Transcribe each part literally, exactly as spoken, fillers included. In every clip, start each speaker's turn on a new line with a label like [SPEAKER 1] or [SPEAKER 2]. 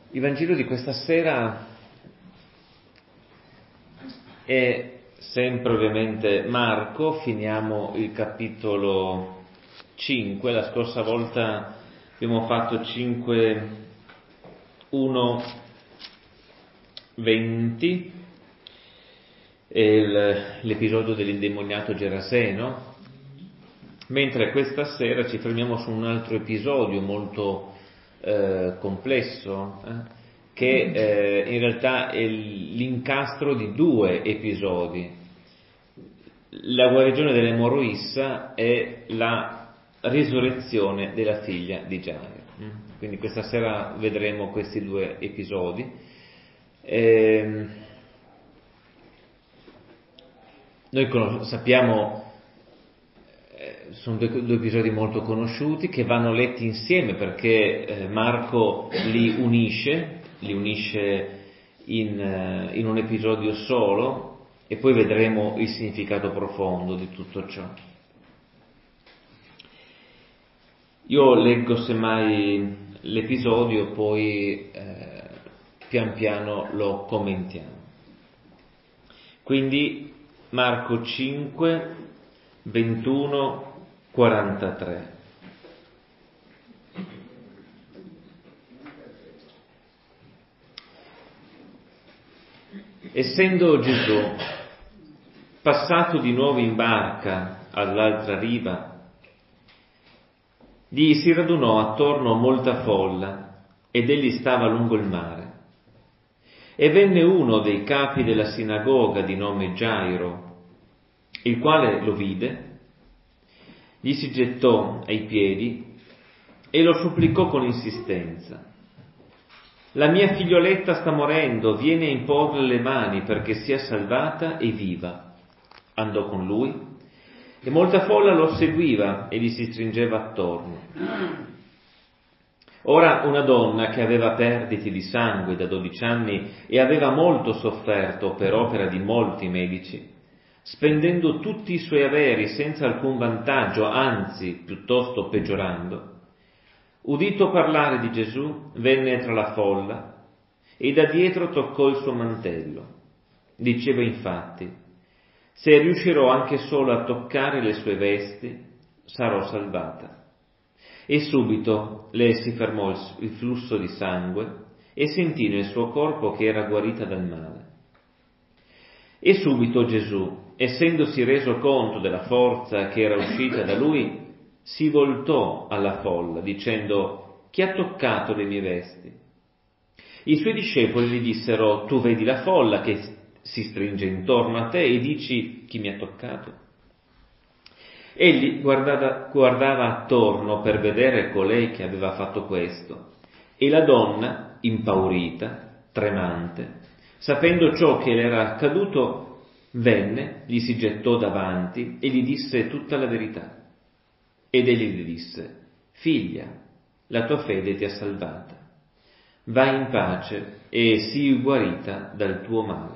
[SPEAKER 1] Il Vangelo di questa sera è sempre ovviamente Marco, finiamo il capitolo cinque, la scorsa volta abbiamo fatto cinque, uno, venti, l'episodio dell'indemoniato Geraseno, mentre questa sera ci fermiamo su un altro episodio molto eh, complesso, eh, che eh, in realtà è l'incastro di due episodi: la guarigione dell'emorroissa e la risurrezione della figlia di Gairo. Quindi questa sera vedremo questi due episodi. Eh, noi conos- sappiamo sono due, due episodi molto conosciuti che vanno letti insieme perché eh, Marco li unisce, li unisce in, eh, in un episodio solo, e poi vedremo il significato profondo di tutto ciò. Io leggo semmai l'episodio, poi eh, pian piano lo commentiamo. Quindi Marco cinque, ventuno, quarantatré. Essendo Gesù passato di nuovo in barca all'altra riva, gli si radunò attorno molta folla ed egli stava lungo il mare. E venne uno dei capi della sinagoga di nome Gairo, il quale lo vide, gli si gettò ai piedi e lo supplicò con insistenza: la mia figlioletta sta morendo, vieni a imporle le mani perché sia salvata e viva. Andò con lui e molta folla lo seguiva e gli si stringeva attorno. Ora una donna che aveva perdite di sangue da dodici anni e aveva molto sofferto per opera di molti medici, spendendo tutti i suoi averi senza alcun vantaggio, anzi piuttosto peggiorando, udito parlare di Gesù, venne tra la folla e da dietro toccò il suo mantello. Diceva infatti: se riuscirò anche solo a toccare le sue vesti, sarò salvata. E subito le si fermò il flusso di sangue e sentì nel suo corpo che era guarita dal male. E subito Gesù, essendosi reso conto della forza che era uscita da lui, si voltò alla folla dicendo: chi ha toccato le mie vesti? I suoi discepoli gli dissero: tu vedi la folla che si stringe intorno a te e dici: chi mi ha toccato? Egli guardava, guardava attorno per vedere colei che aveva fatto questo, e la donna, impaurita, tremante, sapendo ciò che le era accaduto, venne, gli si gettò davanti e gli disse tutta la verità. Ed egli gli disse: figlia, la tua fede ti ha salvata. Vai in pace e sii guarita dal tuo male.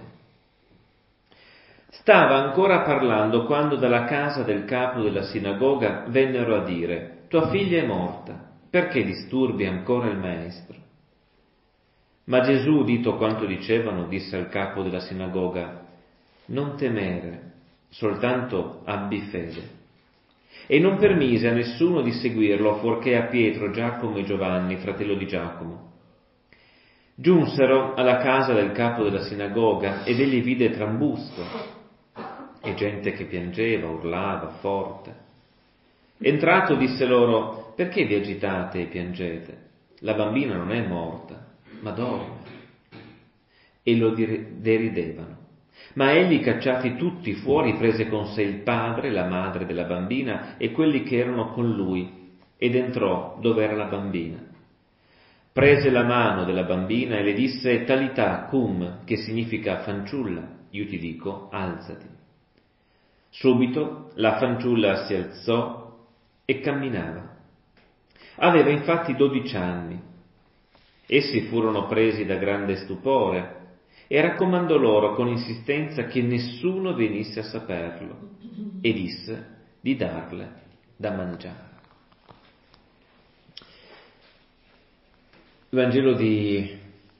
[SPEAKER 1] Stava ancora parlando quando dalla casa del capo della sinagoga vennero a dire: tua figlia è morta, perché disturbi ancora il maestro? Ma Gesù, udito quanto dicevano, disse al capo della sinagoga: non temere, soltanto abbi fede. E non permise a nessuno di seguirlo, fuorché a Pietro, Giacomo e Giovanni, fratello di Giacomo. Giunsero alla casa del capo della sinagoga ed egli vide trambusto e gente che piangeva, urlava forte. Entrato disse loro: perché vi agitate e piangete? La bambina non è morta, ma dorme. E lo deridevano. Ma egli, cacciati tutti fuori, prese con sé il padre, la madre della bambina e quelli che erano con lui, ed entrò dove era la bambina. Prese la mano della bambina e le disse: Talità cum, che significa fanciulla, io ti dico, alzati. Subito la fanciulla si alzò e camminava. Aveva infatti dodici anni. Essi furono presi da grande stupore e raccomandò loro con insistenza che nessuno venisse a saperlo, e disse di darle da mangiare. Il Vangelo di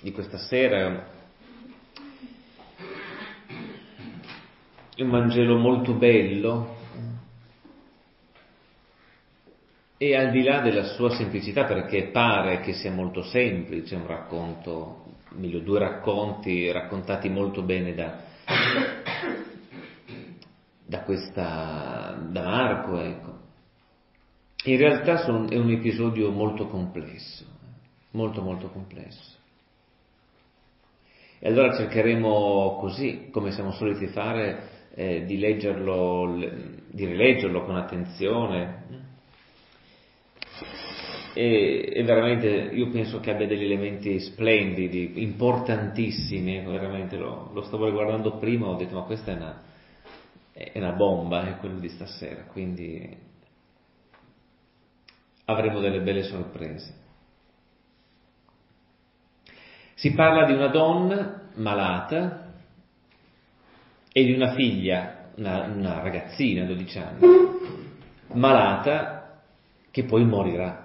[SPEAKER 1] di questa sera è un Vangelo molto bello e al di là della sua semplicità, perché pare che sia molto semplice, un racconto, meglio due racconti raccontati molto bene da, da questa da Marco, ecco. In realtà sono, è un episodio molto complesso, molto molto complesso. E allora cercheremo così, come siamo soliti fare, eh, di leggerlo, di rileggerlo con attenzione. E, e veramente io penso che abbia degli elementi splendidi, importantissimi, veramente lo, lo stavo guardando prima, ho detto ma questa è una, è una bomba, è quello di stasera, quindi avremo delle belle sorprese. Si parla di una donna malata e di una figlia, una, una ragazzina, dodici anni, malata, che poi morirà.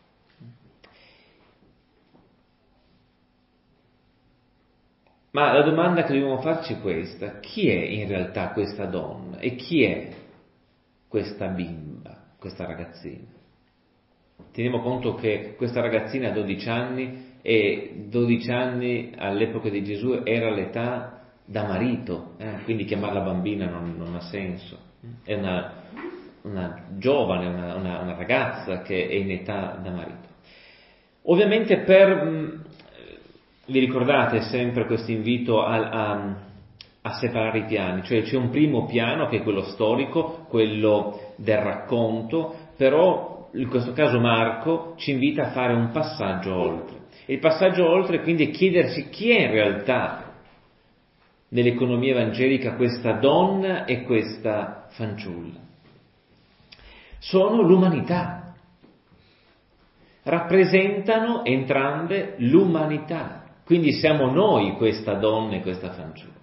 [SPEAKER 1] Ma la domanda che dobbiamo farci è questa: chi è in realtà questa donna e chi è questa bimba, questa ragazzina? Teniamo conto che questa ragazzina ha dodici anni e dodici anni all'epoca di Gesù era l'età da marito, eh? Quindi chiamarla bambina non, non ha senso. È una, una giovane, una, una, una ragazza che è in età da marito. Ovviamente per... Mh, vi ricordate sempre questo invito a, a, a separare i piani, cioè c'è un primo piano che è quello storico, quello del racconto, però in questo caso Marco ci invita a fare un passaggio oltre. E il passaggio oltre quindi è chiedersi chi è in realtà nell'economia evangelica questa donna e questa fanciulla. Sono l'umanità, rappresentano entrambe l'umanità. Quindi siamo noi questa donna e questa fanciulla.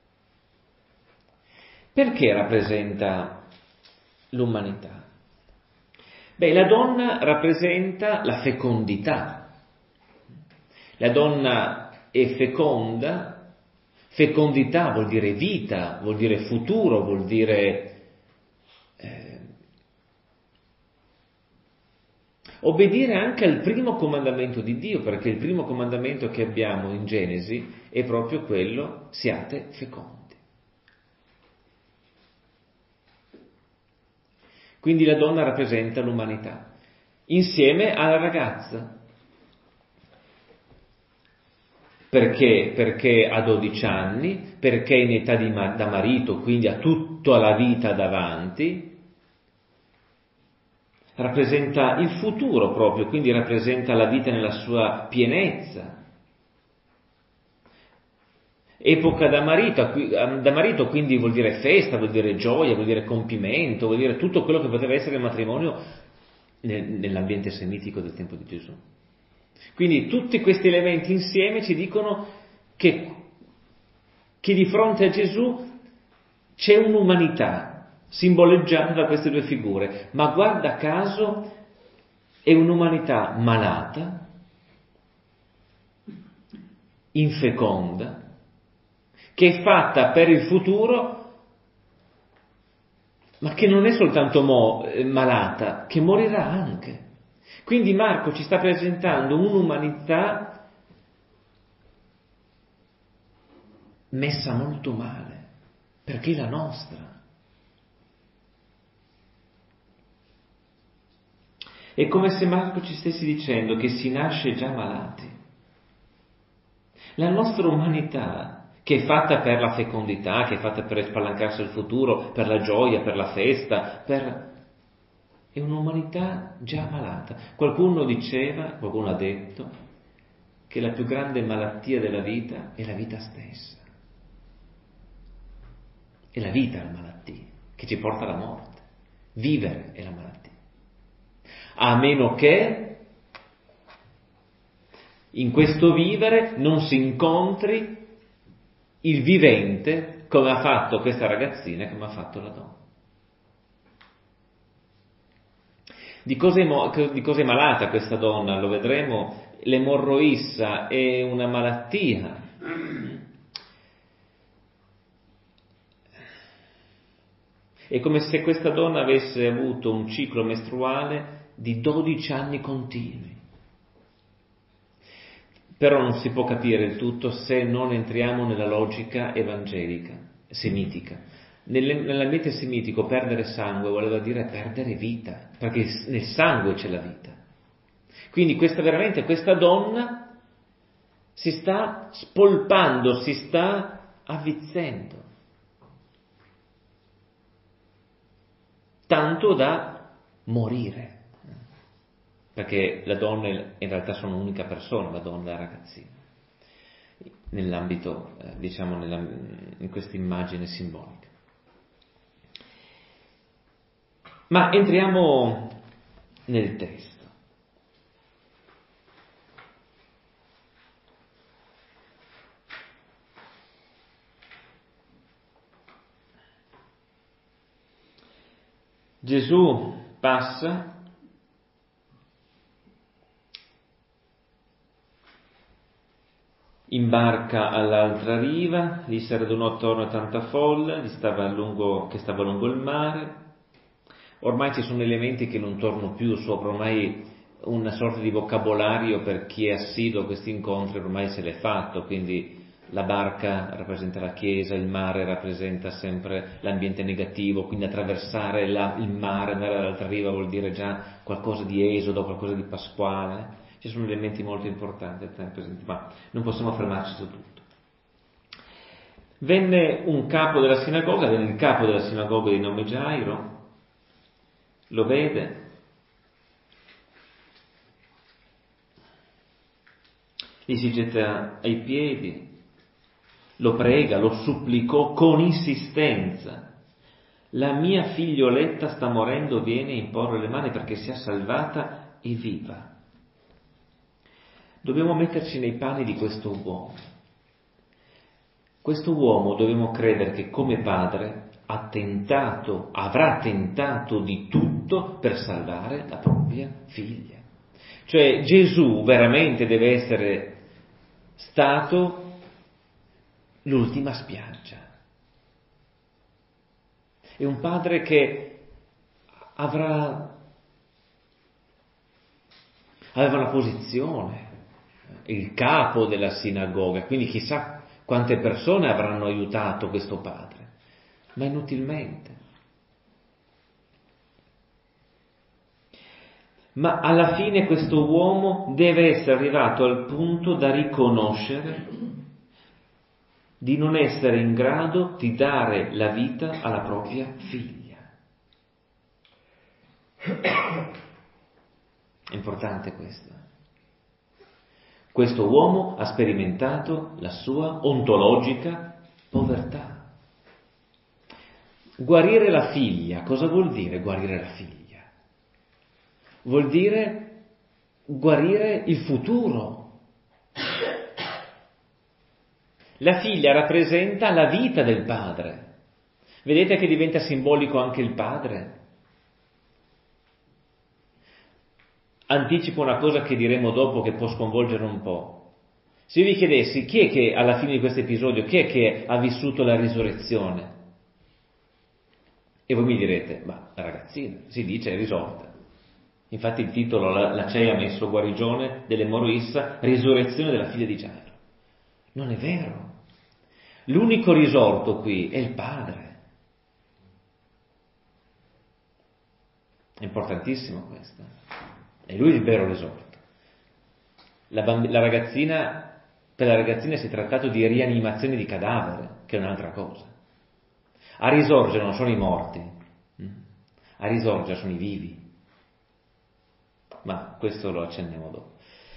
[SPEAKER 1] Perché rappresenta l'umanità? Beh, la donna rappresenta la fecondità. La donna è feconda. Fecondità vuol dire vita, vuol dire futuro, vuol dire eh, obbedire anche al primo comandamento di Dio, perché il primo comandamento che abbiamo in Genesi è proprio quello: siate fecondi. Quindi la donna rappresenta l'umanità, insieme alla ragazza. Perché? Perché ha dodici anni, perché è in età di ma- da marito, quindi ha tutta la vita davanti. Rappresenta il futuro proprio, quindi rappresenta la vita nella sua pienezza. Epoca da marito, da marito quindi vuol dire festa, vuol dire gioia, vuol dire compimento, vuol dire tutto quello che poteva essere il matrimonio nell'ambiente semitico del tempo di Gesù. Quindi tutti questi elementi insieme ci dicono che, che di fronte a Gesù c'è un'umanità simboleggiata da queste due figure, ma guarda caso è un'umanità malata, infeconda, che è fatta per il futuro, ma che non è soltanto mo, eh, malata, che morirà anche. Quindi Marco ci sta presentando un'umanità messa molto male, perché è la nostra. È come se Marco ci stesse dicendo che si nasce già malati. La nostra umanità, che è fatta per la fecondità, che è fatta per spalancarsi il futuro, per la gioia, per la festa, per... è un'umanità già malata. Qualcuno diceva, qualcuno ha detto, che la più grande malattia della vita è la vita stessa. È la vita la malattia, che ci porta alla morte. Vivere è la malattia. A meno che in questo vivere non si incontri il vivente, come ha fatto questa ragazzina, come ha fatto la donna. Di cosa è, mo- di cosa è malata questa donna? Lo vedremo l'emorroissa è una malattia. È come se questa donna avesse avuto un ciclo mestruale di dodici anni continui. Però non si può capire il tutto se non entriamo nella logica evangelica, semitica. Nell'ambiente semitico perdere sangue voleva dire perdere vita, perché nel sangue c'è la vita. Quindi questa veramente, questa donna si sta spolpando, si sta avvizzendo. Tanto da morire, perché la donna in realtà sono un'unica persona, la donna e la ragazzina, nell'ambito, eh, diciamo, nella, in questa immagine simbolica. Ma entriamo nel testo. Gesù passa, imbarca all'altra riva, gli si radunò attorno tanta folla, gli stava lungo, che stava lungo il mare. Ormai ci sono elementi che non torno più sopra, ormai una sorta di vocabolario per chi è assiduo a questi incontri ormai se l'è fatto, quindi la barca rappresenta la Chiesa, il mare rappresenta sempre l'ambiente negativo, quindi attraversare la, il mare, andare all'altra riva vuol dire già qualcosa di esodo, qualcosa di pasquale. Ci sono elementi molto importanti da tenere presenti, ma non possiamo fermarci su tutto. Venne un capo della sinagoga, venne il capo della sinagoga di nome Gairo, lo vede, gli si getta ai piedi, lo prega, lo supplicò con insistenza. La mia figlioletta sta morendo, vieni a imporre le mani perché sia salvata e viva. Dobbiamo metterci nei panni di questo uomo. Questo uomo dobbiamo credere che come padre ha tentato, avrà tentato di tutto per salvare la propria figlia. Cioè Gesù veramente deve essere stato l'ultima spiaggia. È un padre che avrà aveva una posizione, il capo della sinagoga, quindi chissà quante persone avranno aiutato questo padre, ma inutilmente. Ma alla fine questo uomo deve essere arrivato al punto da riconoscere di non essere in grado di dare la vita alla propria figlia. È importante questo. Questo uomo ha sperimentato la sua ontologica povertà. Guarire la figlia, cosa vuol dire guarire la figlia? Vuol dire guarire il futuro. La figlia rappresenta la vita del padre. Vedete che diventa simbolico anche il padre? Anticipo una cosa che diremo dopo che può sconvolgere un po'. Se io vi chiedessi chi è che alla fine di questo episodio, chi è che ha vissuto la risurrezione? E voi mi direte, ma la ragazzina, si dice, è risorta. Infatti il titolo, la, la C E I ha messo guarigione dell'emorroissa, risurrezione della figlia di Gairo. Non è vero. L'unico risorto qui è il padre. È importantissimo questo. È lui il vero risorto. La, bamb- la ragazzina, per la ragazzina si è trattato di rianimazione di cadavere, che è un'altra cosa. A risorgere non sono i morti, a risorgere sono i vivi. Ma questo lo accenniamo dopo.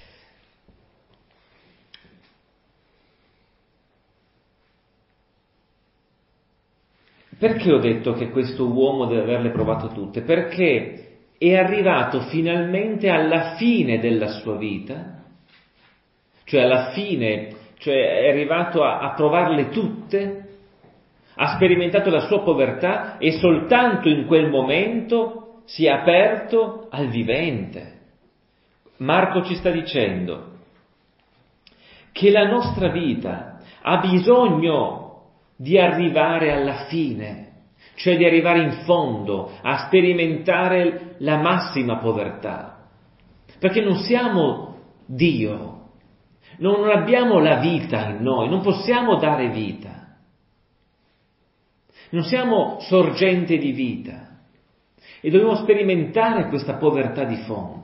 [SPEAKER 1] Perché ho detto che questo uomo deve averle provate tutte? Perché è arrivato finalmente alla fine della sua vita, cioè alla fine, cioè è arrivato a, a provarle tutte, ha sperimentato la sua povertà e soltanto in quel momento si è aperto al vivente. Marco ci sta dicendo che la nostra vita ha bisogno di arrivare alla fine, cioè di arrivare in fondo, a sperimentare la massima povertà, perché non siamo Dio, non abbiamo la vita in noi, non possiamo dare vita, non siamo sorgente di vita e dobbiamo sperimentare questa povertà di fondo.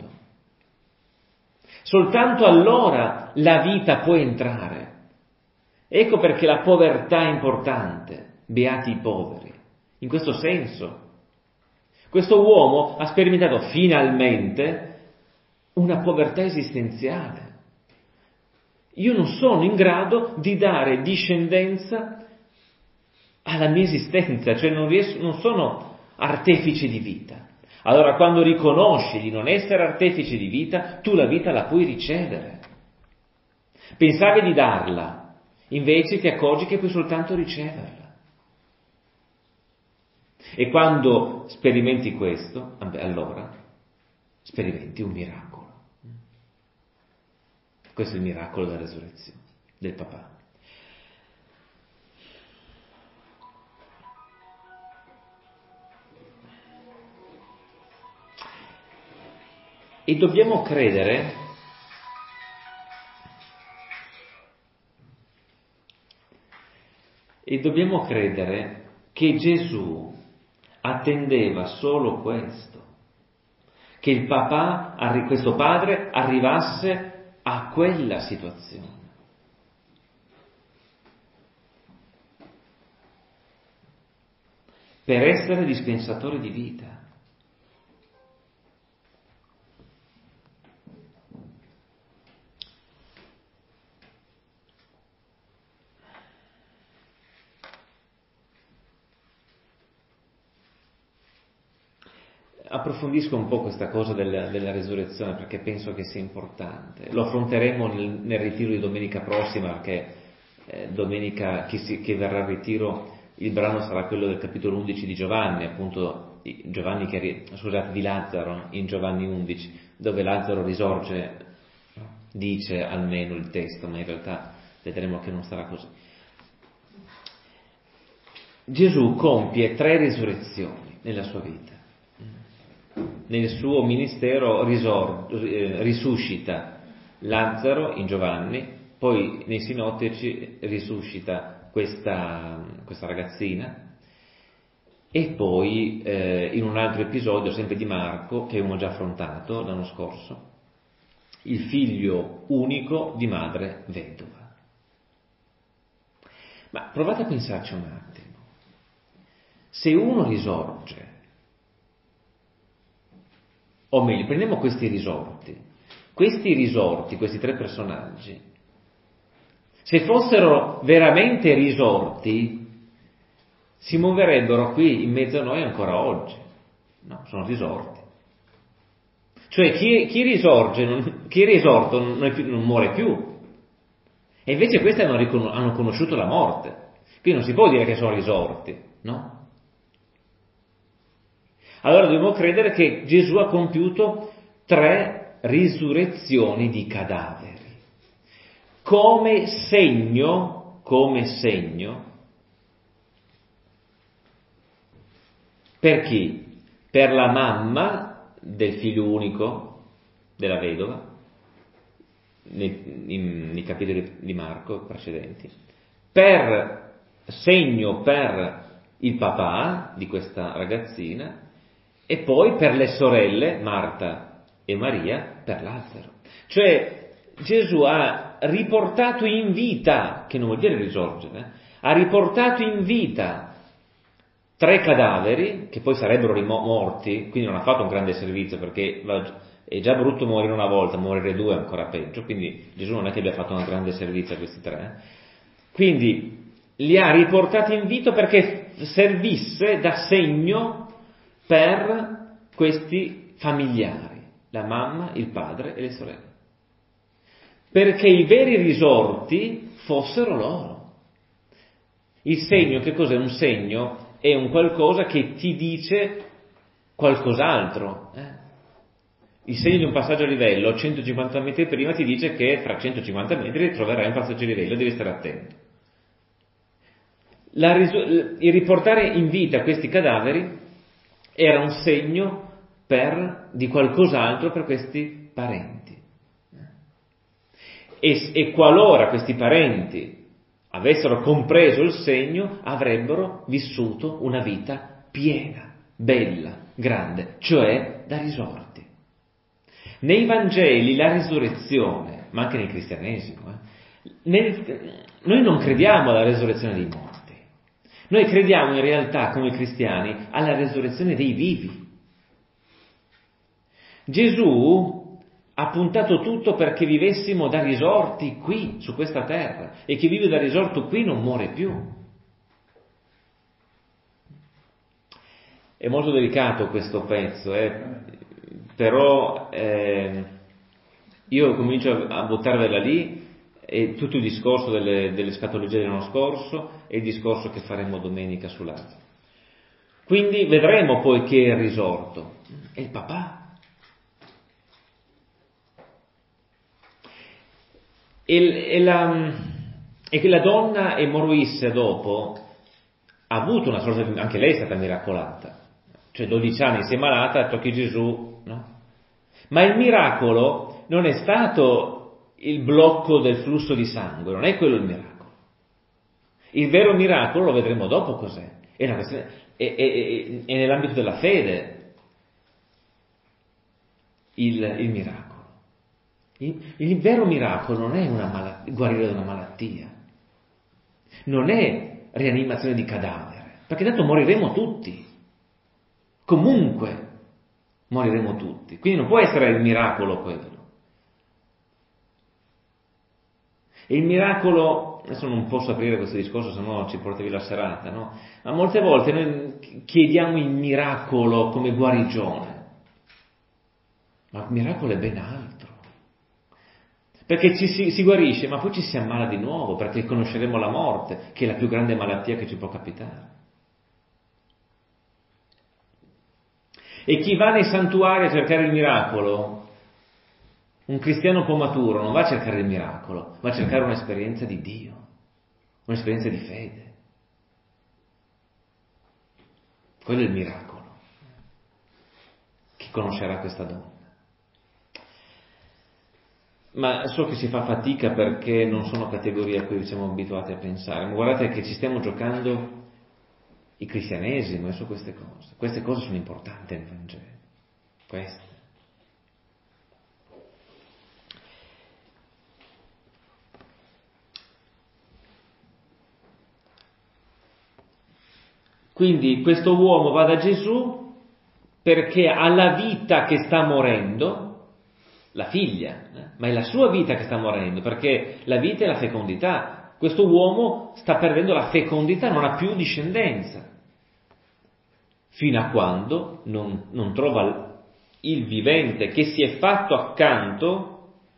[SPEAKER 1] Soltanto allora la vita può entrare. Ecco perché la povertà è importante, beati i poveri. In questo senso, questo uomo ha sperimentato finalmente una povertà esistenziale. Io non sono in grado di dare discendenza alla mia esistenza, cioè non riesco, non sono artefice di vita. Allora quando riconosci di non essere artefice di vita, tu la vita la puoi ricevere. Pensavi di darla, invece ti accorgi che puoi soltanto riceverla. E quando sperimenti questo, allora sperimenti un miracolo. Questo è il miracolo della resurrezione, del papà. E dobbiamo credere e dobbiamo credere che Gesù attendeva solo questo, che il papà, questo padre, arrivasse a quella situazione. Per essere dispensatore di vita. Approfondisco un po' questa cosa della, della resurrezione perché penso che sia importante. Lo affronteremo nel, nel ritiro di domenica prossima, perché eh, domenica che, si, che verrà al ritiro il brano sarà quello del capitolo undici di Giovanni, appunto Giovanni che, scusate, di Lazzaro in Giovanni undici, dove Lazzaro risorge, dice almeno il testo, ma in realtà vedremo che non sarà così. Gesù compie tre risurrezioni nella sua vita. Nel suo ministero risor, eh, risuscita Lazzaro in Giovanni, poi nei sinottici risuscita questa, questa ragazzina e poi eh, in un altro episodio, sempre di Marco, che abbiamo già affrontato l'anno scorso, il figlio unico di madre vedova. Ma provate a pensarci un attimo. Se uno risorge, o meglio, prendiamo questi risorti, questi risorti, questi tre personaggi, se fossero veramente risorti, si muoverebbero qui in mezzo a noi ancora oggi. No, sono risorti. Cioè chi, chi risorge, non, chi è risorto non, è più, non muore più. E invece questi hanno, ricon- hanno conosciuto la morte. Quindi non si può dire che sono risorti, no? Allora dobbiamo credere che Gesù ha compiuto tre risurrezioni di cadaveri. Come segno, come segno, per chi? Per la mamma del figlio unico della vedova, nei, in, nei capitoli di Marco precedenti, per segno per il papà di questa ragazzina, e poi per le sorelle, Marta e Maria, per Lazzaro. Cioè Gesù ha riportato in vita, che non vuol dire risorgere, eh, ha riportato in vita tre cadaveri, che poi sarebbero rimo- morti, quindi non ha fatto un grande servizio, perché è già brutto morire una volta, morire due è ancora peggio, quindi Gesù non è che abbia fatto un grande servizio a questi tre. Quindi li ha riportati in vita perché servisse da segno per questi familiari, la mamma, il padre e le sorelle, perché i veri risorti fossero loro. Il segno, che cos'è? Un segno è un qualcosa che ti dice qualcos'altro. Eh? il segno di un passaggio a livello centocinquanta metri prima ti dice che fra centocinquanta metri troverai un passaggio a livello, devi stare attento. La, il riportare in vita questi cadaveri era un segno per, di qualcos'altro per questi parenti. E, e qualora questi parenti avessero compreso il segno, avrebbero vissuto una vita piena, bella, grande, cioè da risorti. Nei Vangeli la risurrezione, ma anche nel cristianesimo, eh, nel, noi non crediamo alla risurrezione dei morti. Noi crediamo in realtà, come cristiani, alla resurrezione dei vivi. Gesù ha puntato tutto perché vivessimo da risorti qui, su questa terra, e chi vive da risorto qui non muore più. È molto delicato questo pezzo, eh? Però eh, io comincio a buttarvela lì. E tutto il discorso delle, delle scatologie dell'anno scorso e il discorso che faremo domenica sull'altro. Quindi vedremo poi che è il risorto. È il papà. E, e, la, e che la donna emorroisse dopo ha avuto una sorta di, anche lei è stata miracolata. Cioè dodici anni si è malata, tocchi Gesù, no? Ma il miracolo non è stato il blocco del flusso di sangue, non è quello il miracolo. Il vero miracolo lo vedremo dopo cos'è. È, una questione, è, è, è, è nell'ambito della fede il, il miracolo. Il, il vero miracolo non è una malattia, guarire da una malattia, non è rianimazione di cadavere, perché tanto moriremo tutti. Comunque moriremo tutti. Quindi non può essere il miracolo quello. E il miracolo, adesso non posso aprire questo discorso, se no ci porta via la serata, no? Ma molte volte noi chiediamo il miracolo come guarigione, ma il miracolo è ben altro. Perché ci si, si guarisce, ma poi ci si ammala di nuovo, perché conosceremo la morte, che è la più grande malattia che ci può capitare. E chi va nei santuari a cercare il miracolo, un cristiano un po' maturo non va a cercare il miracolo, va a cercare un'esperienza di Dio, un'esperienza di fede. Quello è il miracolo. Chi conoscerà questa donna? Ma so che si fa fatica perché non sono categorie a cui siamo abituati a pensare, ma guardate che ci stiamo giocando il cristianesimo e su queste cose. Queste cose sono importanti nel Vangelo. Queste. Quindi questo uomo va da Gesù perché ha la vita che sta morendo, la figlia, eh? ma è la sua vita che sta morendo, perché la vita è la fecondità. Questo uomo sta perdendo la fecondità, non ha più discendenza, fino a quando non, non trova il vivente che si è fatto accanto.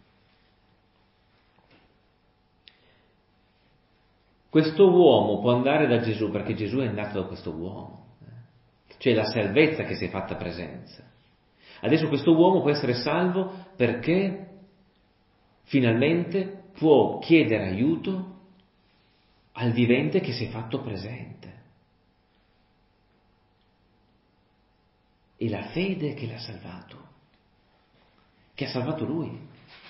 [SPEAKER 1] Questo uomo può andare da Gesù perché Gesù è nato da questo uomo, cioè la salvezza che si è fatta presenza. Adesso questo uomo può essere salvo perché finalmente può chiedere aiuto al vivente che si è fatto presente. È la fede che l'ha salvato, che ha salvato lui.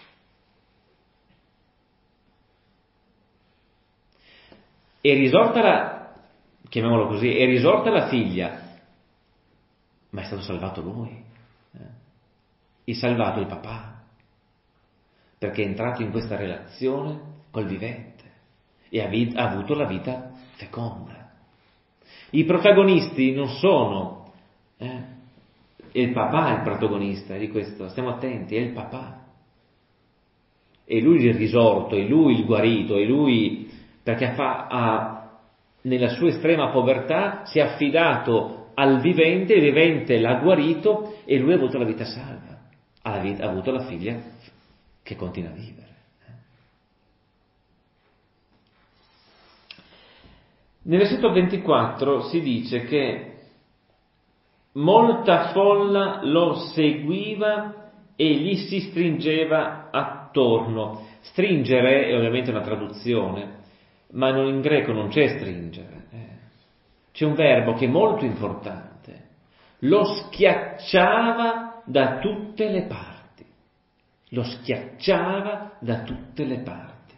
[SPEAKER 1] È risorta la, chiamiamolo così, è risorta la figlia, ma è stato salvato lui. Eh? È salvato il papà, perché è entrato in questa relazione col vivente e ha, vi- ha avuto la vita feconda. I protagonisti non sono, eh? È il papà il protagonista di questo, stiamo attenti, è il papà. È lui il risorto, è lui il guarito, è lui... perché fa, ha, nella sua estrema povertà si è affidato al vivente, il vivente l'ha guarito e lui ha avuto la vita salva, ha, la vita, ha avuto la figlia che continua a vivere. Nel versetto ventiquattro si dice che molta folla lo seguiva e gli si stringeva attorno. Stringere è ovviamente una traduzione, ma non, in greco non c'è stringere. Eh. C'è un verbo che è molto importante. Lo schiacciava da tutte le parti. Lo schiacciava da tutte le parti.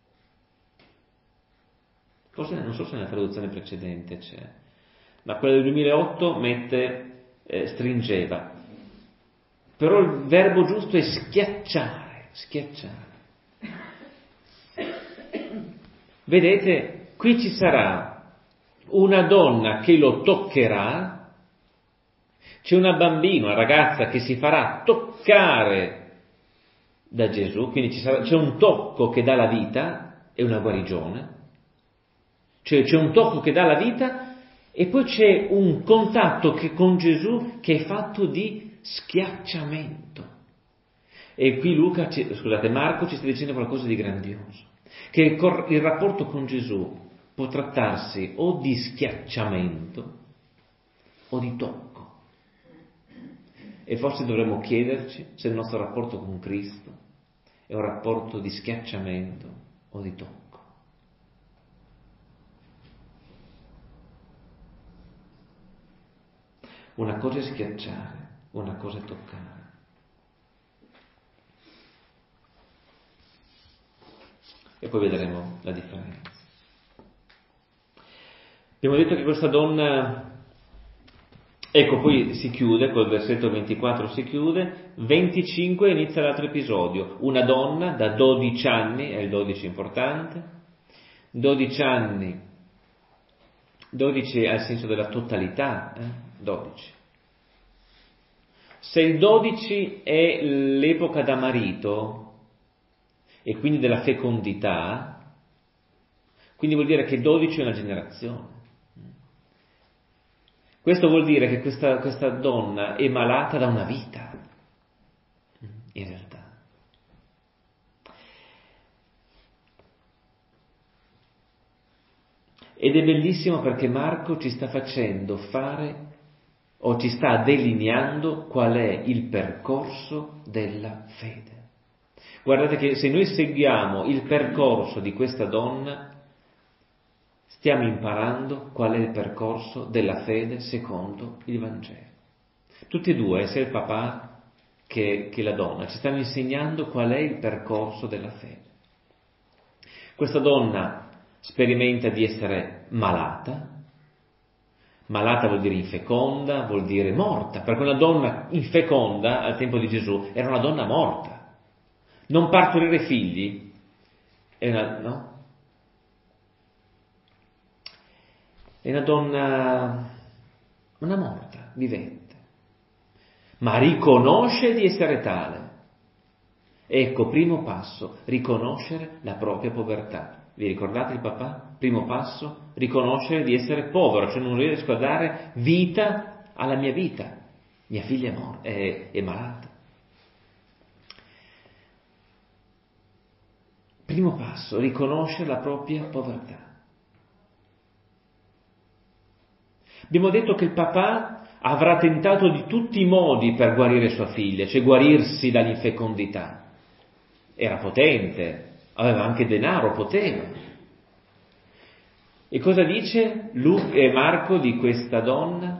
[SPEAKER 1] Forse, non so se nella traduzione precedente c'è, ma quella del duemilaotto mette eh, stringeva. Però il verbo giusto è schiacciare, schiacciare. Vedete, qui ci sarà una donna che lo toccherà, c'è una bambina, una ragazza che si farà toccare da Gesù, quindi ci sarà, c'è un tocco che dà la vita e una guarigione, cioè c'è un tocco che dà la vita e poi c'è un contatto che, con Gesù che è fatto di schiacciamento. E qui Luca, scusate, Marco ci sta dicendo qualcosa di grandioso, che il rapporto con Gesù può trattarsi o di schiacciamento o di tocco. E forse dovremmo chiederci se il nostro rapporto con Cristo è un rapporto di schiacciamento o di tocco. Una cosa è schiacciare, una cosa è toccare. E poi vedremo la differenza. Abbiamo detto che questa donna, ecco, poi si chiude, col versetto ventiquattro si chiude, venticinque inizia l'altro episodio. Una donna da dodici anni, è il dodici importante, dodici anni, dodici al senso della totalità, eh? dodici. Se il dodici è l'epoca da marito, e quindi della fecondità, quindi vuol dire che dodici è una generazione. Questo vuol dire che questa, questa donna è malata da una vita, in realtà. Ed è bellissimo perché Marco ci sta facendo fare, o ci sta delineando qual è il percorso della fede. Guardate che se noi seguiamo il percorso di questa donna, stiamo imparando qual è il percorso della fede secondo il Vangelo. Tutti e due, sia il papà che, che la donna, ci stanno insegnando qual è il percorso della fede. Questa donna sperimenta di essere malata. Malata vuol dire infeconda, vuol dire morta, perché una donna infeconda al tempo di Gesù era una donna morta. Non partorire figli è una, no? È una donna, una morta, vivente, ma riconosce di essere tale. Ecco, primo passo, riconoscere la propria povertà. Vi ricordate il papà? Primo passo, riconoscere di essere povero, cioè non riesco a dare vita alla mia vita. Mia figlia è, mor- è, è malata. Primo passo, riconoscere la propria povertà. Abbiamo detto che il papà avrà tentato di tutti i modi per guarire sua figlia, cioè guarirsi dall'infecondità. Era potente, aveva anche denaro, poteva. E cosa dice Luca e Marco di questa donna?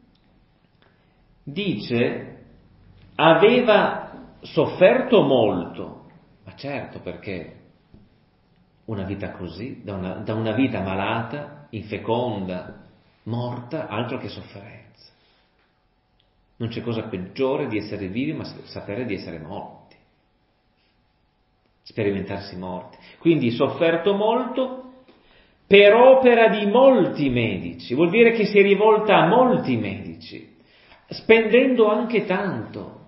[SPEAKER 1] Dice, aveva sofferto molto, ma certo perché una vita così, da una, da una vita malata, infeconda, morta, altro che sofferenza. Non c'è cosa peggiore di essere vivi, ma sapere di essere morti. Sperimentarsi morti. Quindi sofferto molto per opera di molti medici. Vuol dire che si è rivolta a molti medici, spendendo anche tanto.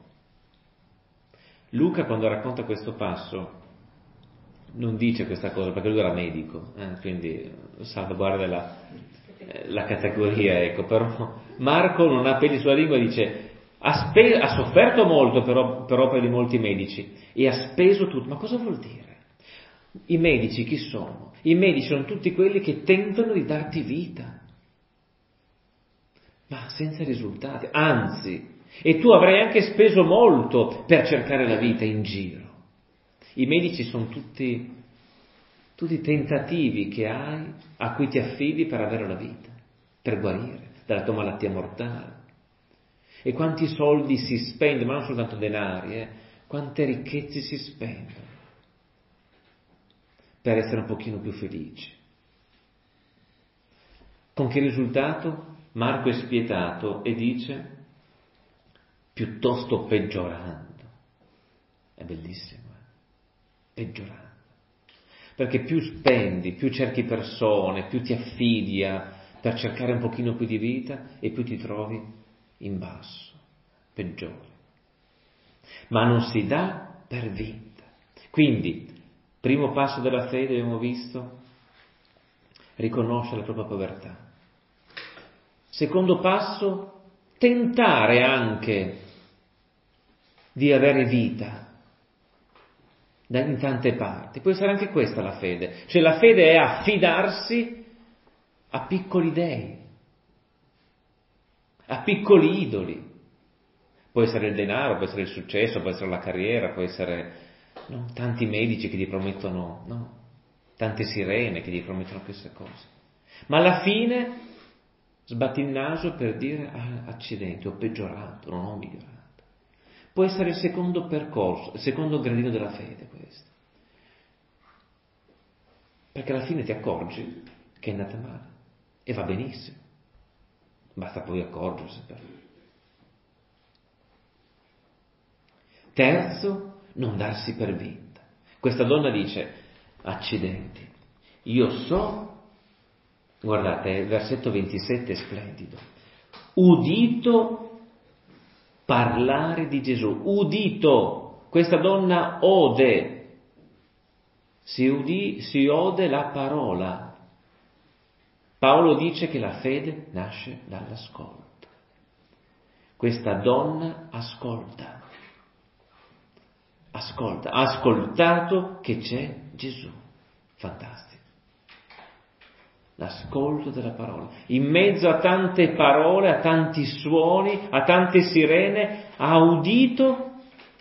[SPEAKER 1] Luca, quando racconta questo passo, non dice questa cosa perché lui era medico, eh, quindi salvaguarda la, la categoria, ecco. Però Marco non ha peli sulla lingua e dice ha, spe- ha sofferto molto per, per opera di molti medici e ha speso tutto. Ma cosa vuol dire? I medici chi sono? I medici sono tutti quelli che tentano di darti vita, ma senza risultati. Anzi, e tu avrai anche speso molto per cercare la vita in giro. I medici sono tutti, tutti tentativi che hai, a cui ti affidi per avere la vita, per guarire dalla tua malattia mortale. E quanti soldi si spendono, ma non soltanto denari, eh, quante ricchezze si spendono per essere un pochino più felici. Con che risultato? Marco è spietato e dice, piuttosto peggiorando. È bellissimo, eh? Peggiorando. Perché più spendi, più cerchi persone, più ti affidi a, per cercare un pochino più di vita, e più ti trovi in basso, peggiore. Ma non si dà per vinta. Quindi, primo passo della fede, abbiamo visto, riconoscere la propria povertà. Secondo passo, tentare anche di avere vita in tante parti. Può essere anche questa la fede. Cioè la fede è affidarsi a piccoli dei, a piccoli idoli. Può essere il denaro, può essere il successo, può essere la carriera, può essere no, tanti medici che ti promettono, no, tante sirene che ti promettono queste cose. Ma alla fine sbatti il naso per dire, ah, accidenti, ho peggiorato, non ho migliorato. Può essere il secondo percorso, il secondo gradino della fede questo. Perché alla fine ti accorgi che è andata male e va benissimo. Basta poi accorgersi però. Terzo, non darsi per vinta. Questa donna dice, accidenti, io so, guardate, il versetto ventisette è splendido, udito parlare di Gesù, udito, questa donna ode, si, udì, si ode la parola. Paolo dice che la fede nasce dall'ascolto. Questa donna ascolta. Ascolta, ha ascoltato che c'è Gesù. Fantastico. L'ascolto della parola. In mezzo a tante parole, a tanti suoni, a tante sirene, ha udito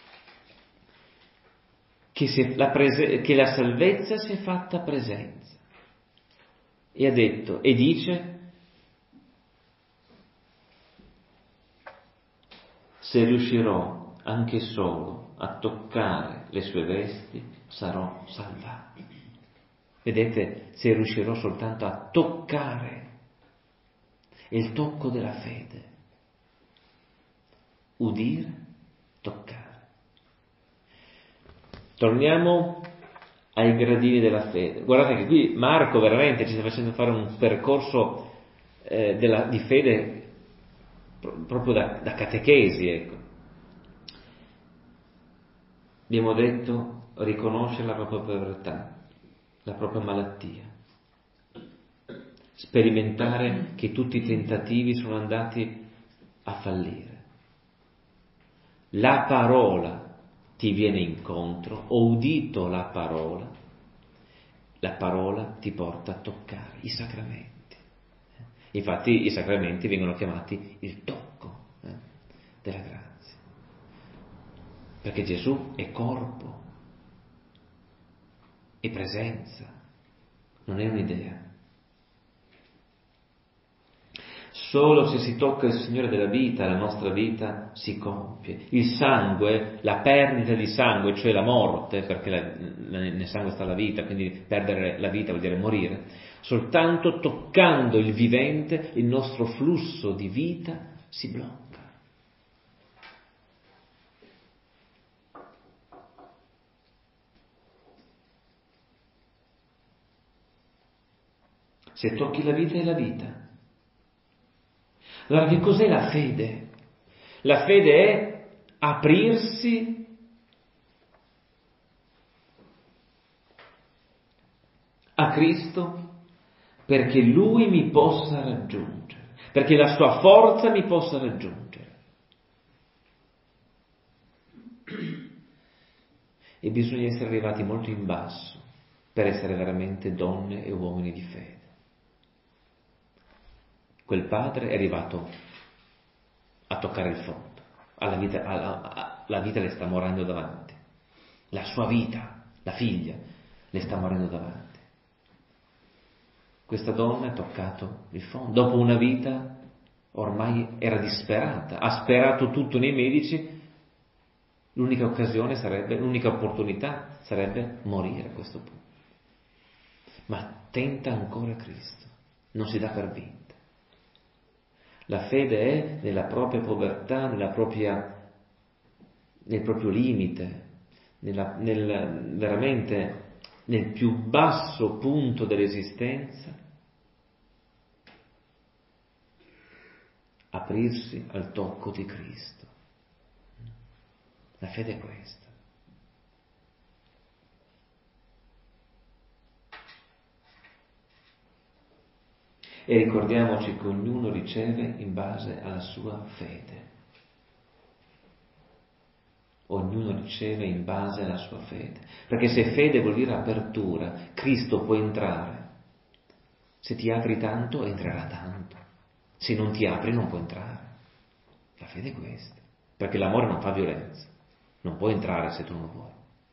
[SPEAKER 1] che, si, la, prese, che la salvezza si è fatta presenza. E ha detto, e dice, se riuscirò anche solo a toccare le sue vesti, sarò salvato. Vedete, se riuscirò soltanto a toccare, è il tocco della fede. Udire, toccare. Torniamo ai gradini della fede. Guardate che qui Marco veramente ci sta facendo fare un percorso eh, della, di fede pro, proprio da, da catechesi, ecco. Abbiamo detto riconoscere la propria povertà, la propria malattia, sperimentare che tutti i tentativi sono andati a fallire. La parola ti viene incontro, ho udito la parola, la parola ti porta a toccare i sacramenti. Infatti i sacramenti vengono chiamati il tocco eh, della grazia. Perché Gesù è corpo, è presenza, non è un'idea. Solo se si tocca il Signore della vita, la nostra vita si compie. Il sangue, la perdita di sangue, cioè la morte, perché la, la, nel sangue sta la vita, quindi perdere la vita vuol dire morire, soltanto toccando il vivente il nostro flusso di vita si blocca. Se tocchi la vita è la vita. Allora che cos'è la fede? La fede è aprirsi a Cristo perché Lui mi possa raggiungere, perché la sua forza mi possa raggiungere. E bisogna essere arrivati molto in basso per essere veramente donne e uomini di fede. Quel padre è arrivato a toccare il fondo. alla vita, alla, la vita le sta morendo davanti, la sua vita, la figlia, le sta morendo davanti. Questa donna ha toccato il fondo, dopo una vita ormai era disperata, ha sperato tutto nei medici, l'unica occasione sarebbe, l'unica opportunità sarebbe morire a questo punto. Ma tenta ancora Cristo, non si dà per vinta. La fede è nella propria povertà, nella propria, nel proprio limite, nella, nel, veramente nel più basso punto dell'esistenza, aprirsi al tocco di Cristo. La fede è questa. E ricordiamoci che ognuno riceve in base alla sua fede. Ognuno riceve in base alla sua fede. Perché se fede vuol dire apertura, Cristo può entrare. Se ti apri tanto, entrerà tanto. Se non ti apri, non può entrare. La fede è questa. Perché l'amore non fa violenza. Non può entrare se tu non lo vuoi.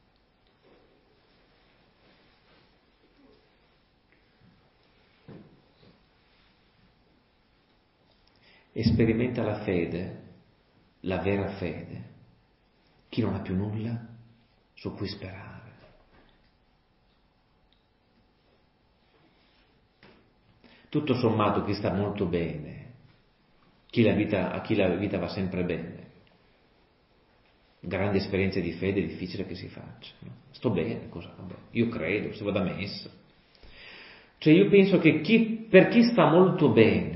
[SPEAKER 1] E sperimenta la fede, la vera fede, chi non ha più nulla su cui sperare. Tutto sommato chi sta molto bene, chi la vita, a chi la vita va sempre bene, grandi esperienze di fede è difficile che si faccia. No? Sto bene, cosa? Vabbè, io credo, se vado a messa. Cioè io penso che chi, per chi sta molto bene,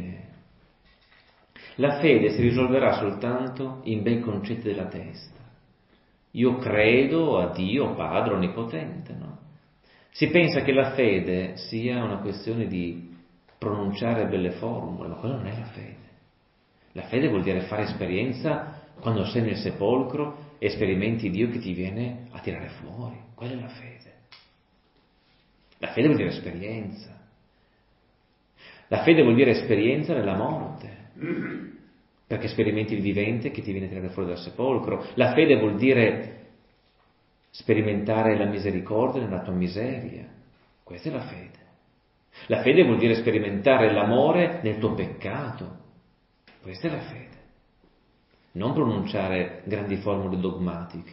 [SPEAKER 1] la fede si risolverà soltanto in bei concetti della testa. Io credo a Dio Padre Onnipotente, no? Si pensa che la fede sia una questione di pronunciare belle formule, ma quello non è la fede. La fede vuol dire fare esperienza quando sei nel sepolcro e sperimenti Dio che ti viene a tirare fuori. Quella è la fede. La fede vuol dire esperienza. La fede vuol dire esperienza nella morte, perché sperimenti il vivente che ti viene a tirare fuori dal sepolcro. La fede vuol dire sperimentare la misericordia nella tua miseria. Questa è la fede. La fede vuol dire sperimentare l'amore nel tuo peccato. Questa è la fede. Non pronunciare grandi formule dogmatiche.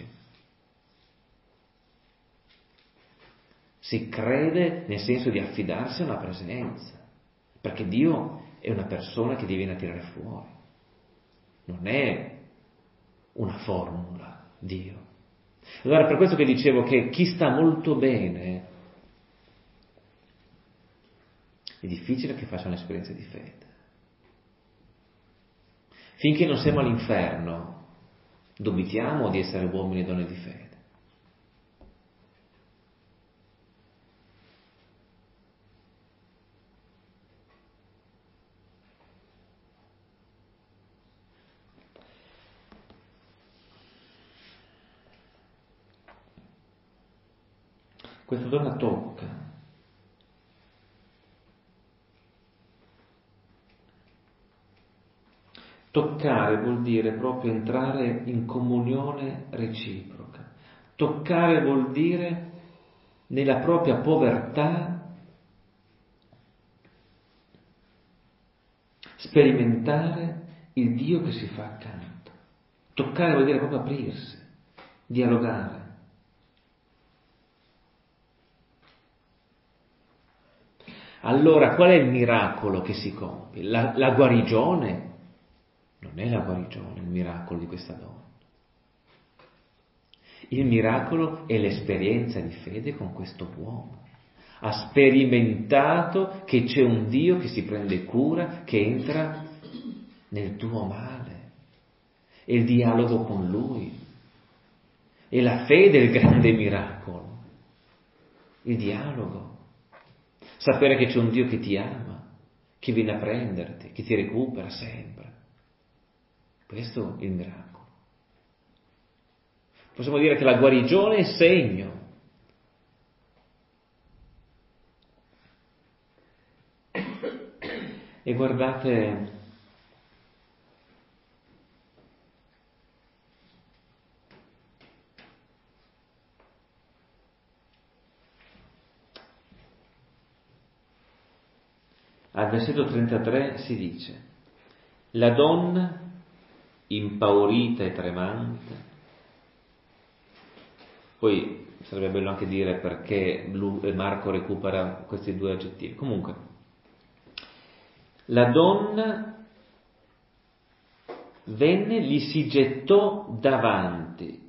[SPEAKER 1] Si crede nel senso di affidarsi a una presenza, perché Dio è una persona che ti viene a tirare fuori. Non è una formula, Dio. Allora per questo che dicevo che chi sta molto bene è difficile che faccia un'esperienza di fede. Finché non siamo all'inferno, dubitiamo di essere uomini e donne di fede. Questa donna tocca. Toccare vuol dire proprio entrare in comunione reciproca. Toccare vuol dire nella propria povertà sperimentare il Dio che si fa accanto. Toccare vuol dire proprio aprirsi, dialogare. Allora, qual è il miracolo che si compie? La, la guarigione? Non è la guarigione il miracolo di questa donna. Il miracolo è l'esperienza di fede con questo uomo. Ha sperimentato che c'è un Dio che si prende cura, che entra nel tuo male. È il dialogo con Lui. È la fede il grande miracolo. Il dialogo. Sapere che c'è un Dio che ti ama, che viene a prenderti, che ti recupera sempre. Questo è il miracolo. Possiamo dire che la guarigione è segno. E guardate, Al versetto trentatré si dice: la donna, impaurita e tremante, poi sarebbe bello anche dire perché Marco recupera questi due aggettivi. Comunque, la donna venne, gli si gettò davanti.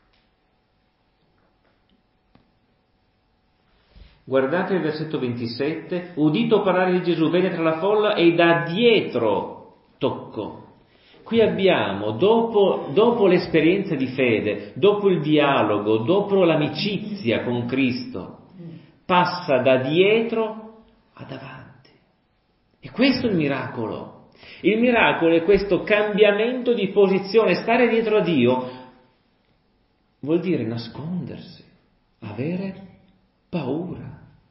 [SPEAKER 1] Guardate il versetto ventisette: udito parlare di Gesù, venne tra la folla e da dietro toccò. Qui abbiamo, dopo, dopo l'esperienza di fede, dopo il dialogo, dopo l'amicizia con Cristo, passa da dietro a davanti. E questo è il miracolo. Il miracolo è questo cambiamento di posizione. Stare dietro a Dio vuol dire nascondersi, avere paura.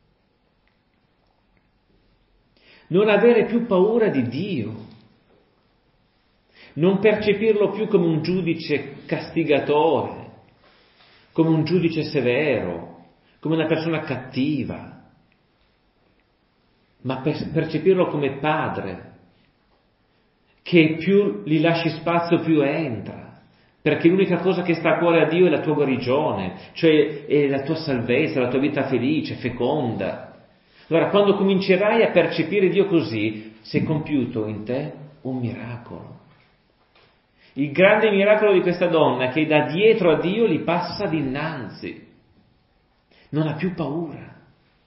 [SPEAKER 1] Non avere più paura di Dio. Non percepirlo più come un giudice castigatore, come un giudice severo, come una persona cattiva, ma per, percepirlo come padre, che più gli lasci spazio più entra, perché l'unica cosa che sta a cuore a Dio è la tua guarigione, cioè è la tua salvezza, la tua vita felice, feconda. Allora, quando comincerai a percepire Dio così, si è compiuto in te un miracolo. Il grande miracolo di questa donna è che da dietro a Dio gli passa dinanzi, non ha più paura.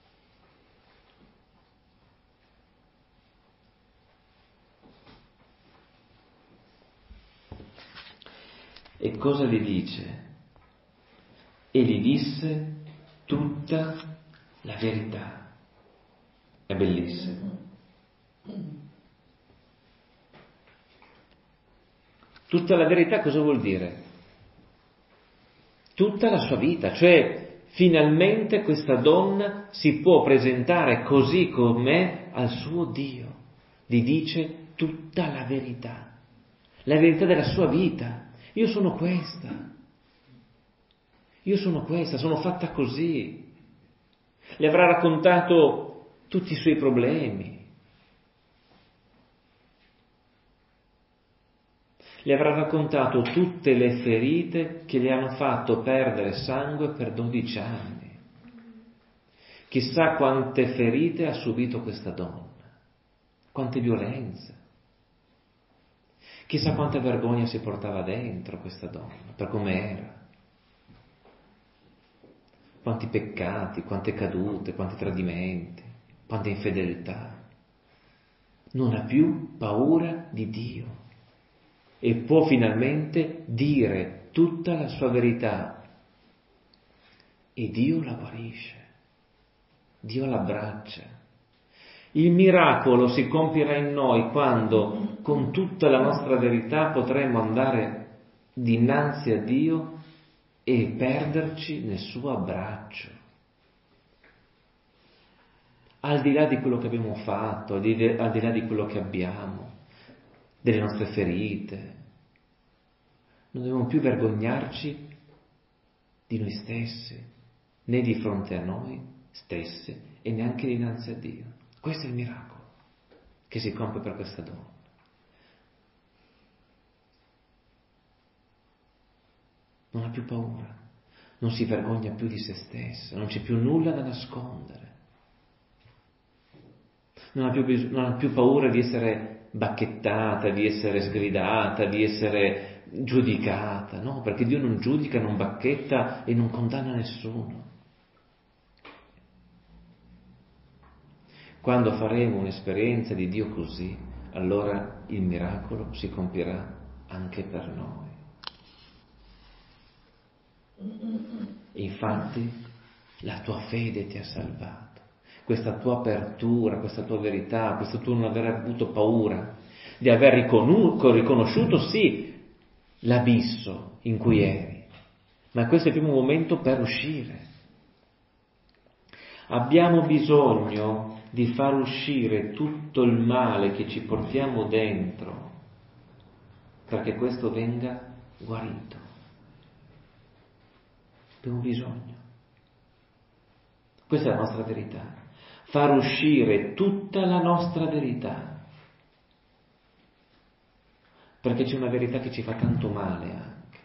[SPEAKER 1] E cosa gli dice? E gli disse tutta la verità. È bellissimo. Tutta la verità cosa vuol dire? Tutta la sua vita, cioè finalmente questa donna si può presentare così com'è al suo Dio. Gli dice tutta la verità, la verità della sua vita. Io sono questa, io sono questa, sono fatta così. Le avrà raccontato tutti i suoi problemi, le avrà raccontato tutte le ferite che le hanno fatto perdere sangue per dodici anni. Chissà quante ferite ha subito questa donna, quante violenze. Chissà quanta vergogna si portava dentro questa donna, per come era. Quanti peccati, quante cadute, quanti tradimenti, quante infedeltà. Non ha più paura di Dio e può finalmente dire tutta la sua verità. E Dio la guarisce, Dio l'abbraccia. Il miracolo si compierà in noi quando con tutta la nostra verità potremo andare dinanzi a Dio e perderci nel suo abbraccio. Al di là di quello che abbiamo fatto, al di, al di là di quello che abbiamo, delle nostre ferite, non dobbiamo più vergognarci di noi stessi, né di fronte a noi stessi e neanche dinanzi a Dio. Questo è il miracolo che si compie per questa donna. Non ha più paura, non si vergogna più di se stessa, non c'è più nulla da nascondere. Non ha più, bis- non ha più paura di essere bacchettata, di essere sgridata, di essere giudicata, no, perché Dio non giudica, non bacchetta e non condanna nessuno. Quando faremo un'esperienza di Dio così, allora il miracolo si compierà anche per noi. Infatti, la tua fede ti ha salvato, questa tua apertura, questa tua verità, questo tuo non aver avuto paura, di aver riconosciuto, riconosciuto sì l'abisso in cui eri, ma questo è il primo momento per uscire. Abbiamo bisogno di far uscire tutto il male che ci portiamo dentro perché questo venga guarito. Abbiamo bisogno. Questa è la nostra verità. far uscire tutta la nostra verità, perché c'è una verità che ci fa tanto male anche.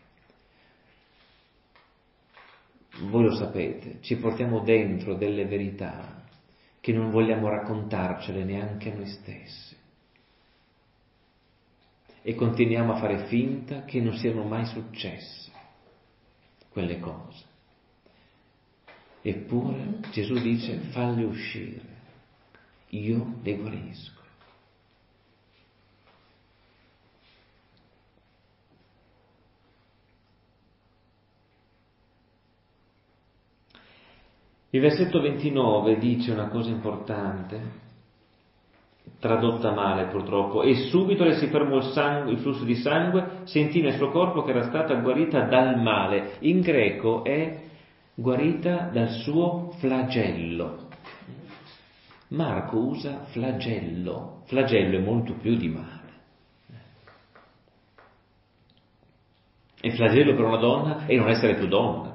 [SPEAKER 1] Voi lo sapete, ci portiamo dentro delle verità che non vogliamo raccontarcele neanche a noi stessi e continuiamo a fare finta che non siano mai successe quelle cose. Eppure Gesù dice: falle uscire, io le guarisco. Il versetto ventinove dice una cosa importante, tradotta male purtroppo: e subito le si fermò il, sangue, il flusso di sangue, sentì nel suo corpo che era stata guarita dal male. In greco è guarita dal suo flagello. Marco usa flagello. Flagello è molto più di male. E flagello per una donna è non essere più donna.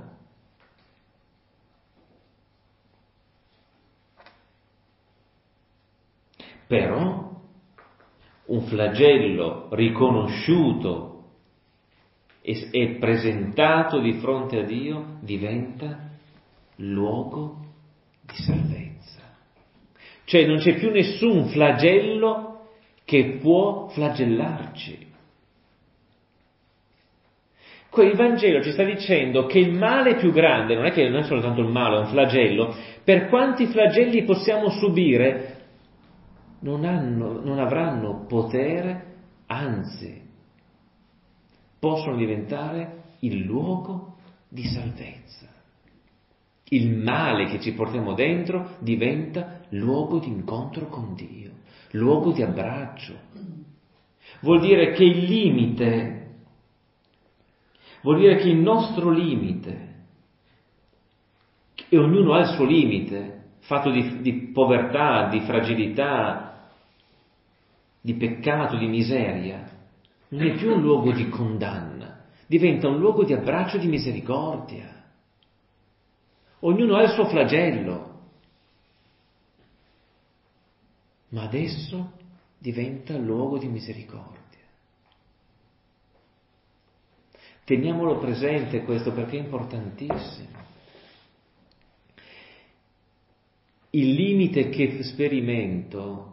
[SPEAKER 1] Però un flagello riconosciuto e, e presentato di fronte a Dio diventa luogo di salvezza. Cioè non c'è più nessun flagello che può flagellarci. Qui il Vangelo ci sta dicendo che il male più grande non è che non è soltanto il male, è un flagello. Per quanti flagelli possiamo subire, non hanno, non avranno potere, anzi, possono diventare il luogo di salvezza. Il male che ci portiamo dentro diventa luogo di incontro con Dio, luogo di abbraccio. Vuol dire che il limite, vuol dire che il nostro limite, e ognuno ha il suo limite, fatto di, di povertà, di fragilità, di peccato, di miseria, non è più un luogo di condanna, diventa un luogo di abbraccio, di misericordia. Ognuno ha il suo flagello, ma adesso diventa luogo di misericordia. Teniamolo presente questo, perché è importantissimo. Il limite che sperimento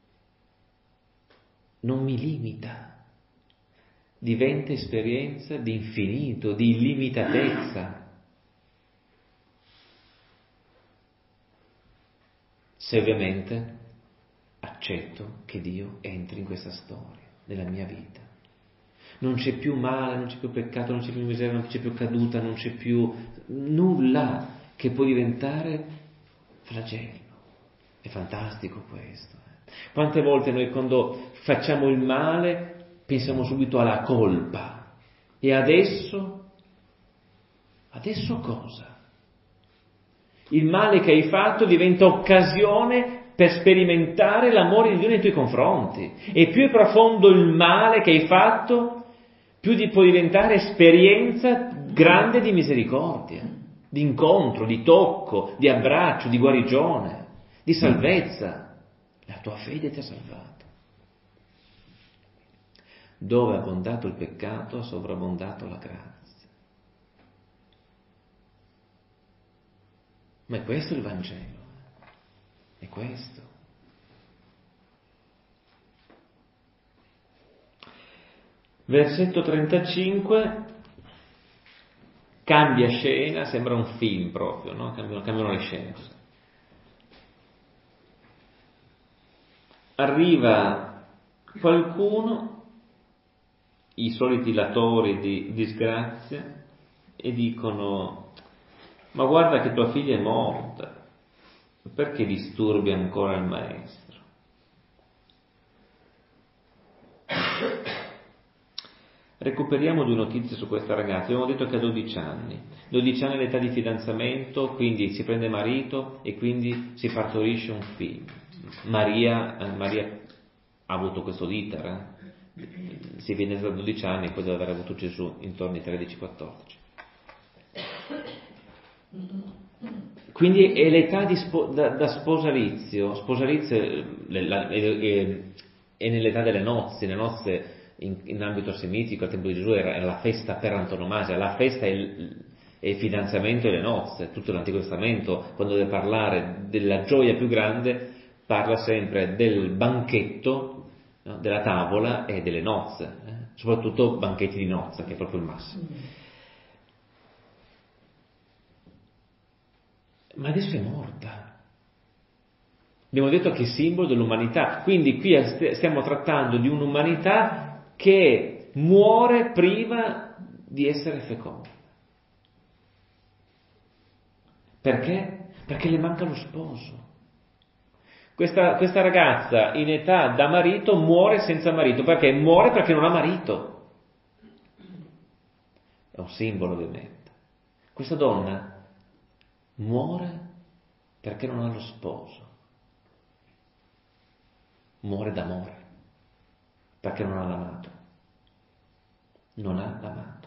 [SPEAKER 1] non mi limita, diventa esperienza di infinito, di illimitatezza. Se ovviamente accetto che Dio entri in questa storia, nella mia vita. Non c'è più male, non c'è più peccato, non c'è più miseria, non c'è più caduta, non c'è più nulla che può diventare flagello. È fantastico questo. Quante volte noi quando facciamo il male pensiamo subito alla colpa. E adesso? Adesso cosa? Il male che hai fatto diventa occasione per sperimentare l'amore di Dio nei tuoi confronti. E più è profondo il male che hai fatto, più può diventare esperienza grande di misericordia, di incontro, di tocco, di abbraccio, di guarigione, di salvezza. La tua fede ti ha salvato. Dove è abbondato il peccato, ha sovrabbondato la grazia. Ma è questo il Vangelo. È questo. Versetto trentacinque, cambia scena, sembra un film proprio, no? Cambiano, cambiano le scene. Arriva qualcuno, i soliti latori di disgrazia, e dicono: ma guarda che tua figlia è morta, perché disturbi ancora il maestro? Recuperiamo due notizie su questa ragazza. Abbiamo detto che ha dodici anni. dodici anni è l'età di fidanzamento, quindi si prende marito e quindi si partorisce un figlio. Maria, eh, Maria ha avuto questo iter, eh? Si viene da dodici anni, poi deve aver avuto Gesù intorno ai tredici quattordici. Quindi è l'età di spo, da, da sposalizio, sposalizio è, è, è nell'età delle nozze, le nozze in, in ambito semitico al tempo di Gesù era, era la festa per antonomasia, la festa è il, è il fidanzamento e le nozze. Tutto l'Antico Testamento, quando deve parlare della gioia più grande, parla sempre del banchetto, no? Della tavola e delle nozze, eh? Soprattutto banchetti di nozze, che è proprio il massimo. Ma adesso è morta. Abbiamo detto che è simbolo dell'umanità, quindi qui stiamo trattando di un'umanità che muore prima di essere feconda. Perché? Perché le manca lo sposo. Questa, questa ragazza in età da marito muore senza marito. Perché? Muore perché non ha marito. È un simbolo, ovviamente. Questa donna muore perché non ha lo sposo. Muore d'amore, perché non ha l'amato. Non ha l'amato.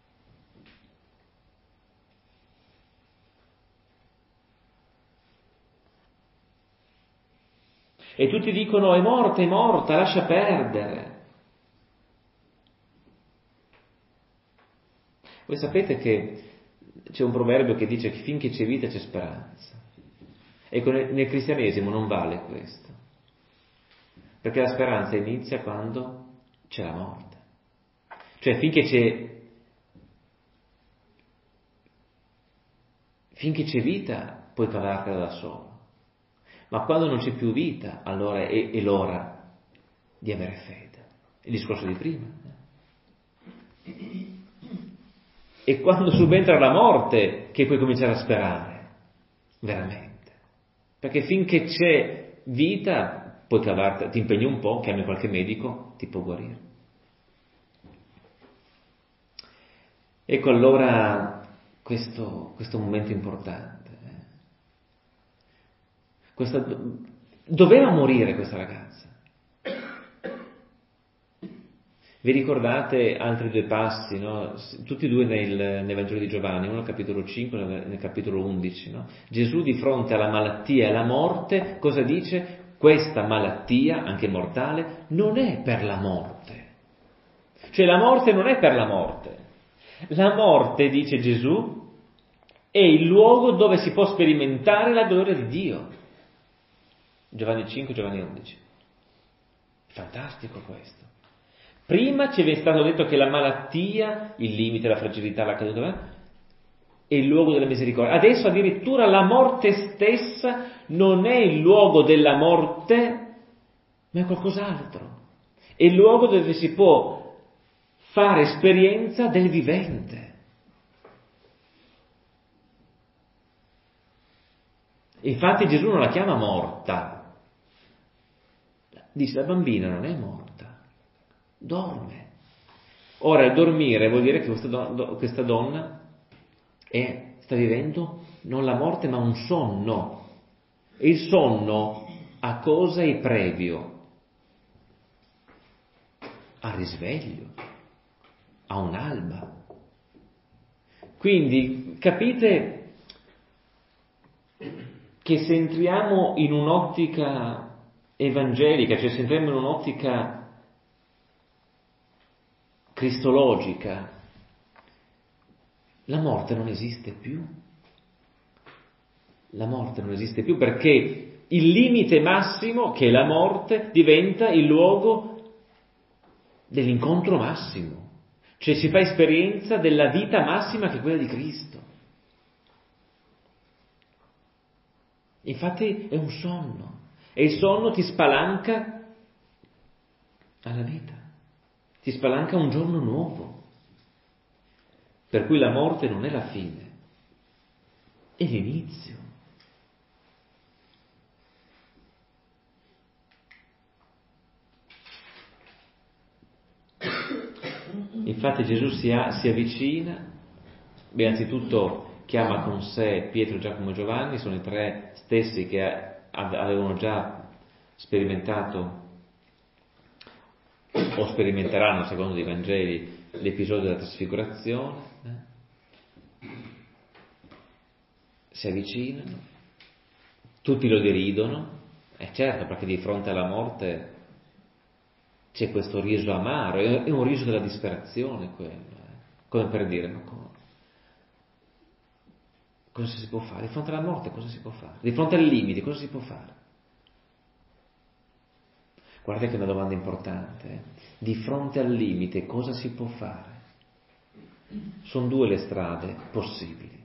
[SPEAKER 1] E tutti dicono: è morta, è morta, lascia perdere. Voi sapete che c'è un proverbio che dice che finché c'è vita c'è speranza. Ecco, nel, nel cristianesimo non vale questo. Perché la speranza inizia quando c'è la morte. Cioè finché c'è finché c'è vita puoi cavartela da solo. Ma quando non c'è più vita, allora è, è l'ora di avere fede. Il discorso di prima. E quando subentra la morte che puoi cominciare a sperare, veramente. Perché finché c'è vita puoi cavartela, ti impegni un po', chiami qualche medico, ti può guarire. Ecco allora questo, questo momento importante. Questa, doveva morire questa ragazza. Vi ricordate altri due passi, no? Tutti e due nel, nel Vangelo di Giovanni, uno nel capitolo cinque e nel, nel capitolo undici. No? Gesù di fronte alla malattia e alla morte cosa dice? Questa malattia, anche mortale, non è per la morte. Cioè la morte non è per la morte. La morte, dice Gesù, è il luogo dove si può sperimentare la gloria di Dio. Giovanni cinque, Giovanni undici. Fantastico questo. Prima ci è stato detto che la malattia, il limite, la fragilità, la caduta, è il luogo della misericordia. Adesso addirittura la morte stessa non è il luogo della morte, ma è qualcos'altro. È il luogo dove si può fare esperienza del vivente. Infatti Gesù non la chiama morta. Dice la bambina non è morta, dorme. Ora il dormire vuol dire che questa, do, questa donna è, sta vivendo non la morte ma un sonno. E il sonno a cosa è previo? Al risveglio, a un'alba. Quindi capite che se entriamo in un'ottica evangelica, cioè se entriamo in un'ottica cristologica, la morte non esiste più. La morte non esiste più perché il limite massimo, che è la morte, diventa il luogo dell'incontro massimo. Cioè si fa esperienza della vita massima che è quella di Cristo. Infatti è un sonno. E il sonno ti spalanca alla vita. Ti spalanca un giorno nuovo. Per cui la morte non è la fine, è l'inizio. Infatti Gesù si, a, si avvicina, beh, anzitutto chiama con sé Pietro, Giacomo e Giovanni, sono i tre stessi che avevano già sperimentato o sperimenteranno, secondo i Vangeli, l'episodio della trasfigurazione. si avvicinano, tutti lo deridono, è certo, perché di fronte alla morte c'è questo riso amaro, è un riso della disperazione quello, eh. Come per dire, ma cosa, cosa si può fare? Di fronte alla morte cosa si può fare? Di fronte al limite cosa si può fare? Guarda che è una domanda importante, eh. Di fronte al limite cosa si può fare? Sono due le strade possibili.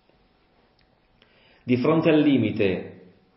[SPEAKER 1] Di fronte al limite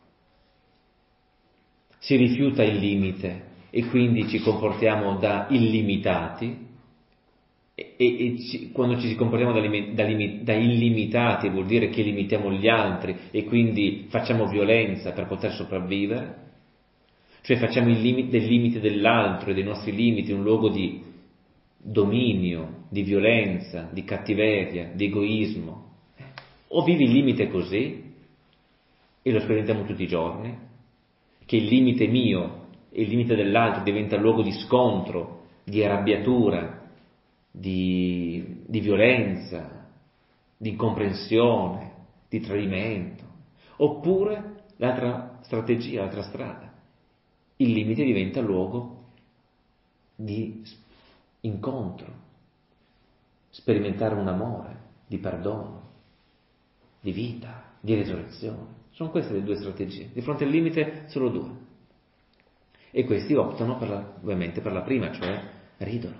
[SPEAKER 1] si rifiuta il limite e quindi ci comportiamo da illimitati e, e, e ci, quando ci si comportiamo da, da, da illimitati vuol dire che limitiamo gli altri e quindi facciamo violenza per poter sopravvivere, cioè facciamo il limite, del limite dell'altro e dei nostri limiti un luogo di dominio, di violenza, di cattiveria, di egoismo. O vivi il limite così, e lo sperimentiamo tutti i giorni, che il limite mio e il limite dell'altro diventa luogo di scontro, di arrabbiatura, di, di violenza, di incomprensione, di tradimento. Oppure l'altra strategia, l'altra strada, il limite diventa luogo di incontro, sperimentare un amore, di perdono, di vita, di risurrezione. Sono queste le due strategie. Di fronte al limite solo due. E questi optano per la, ovviamente per la prima, cioè ridono.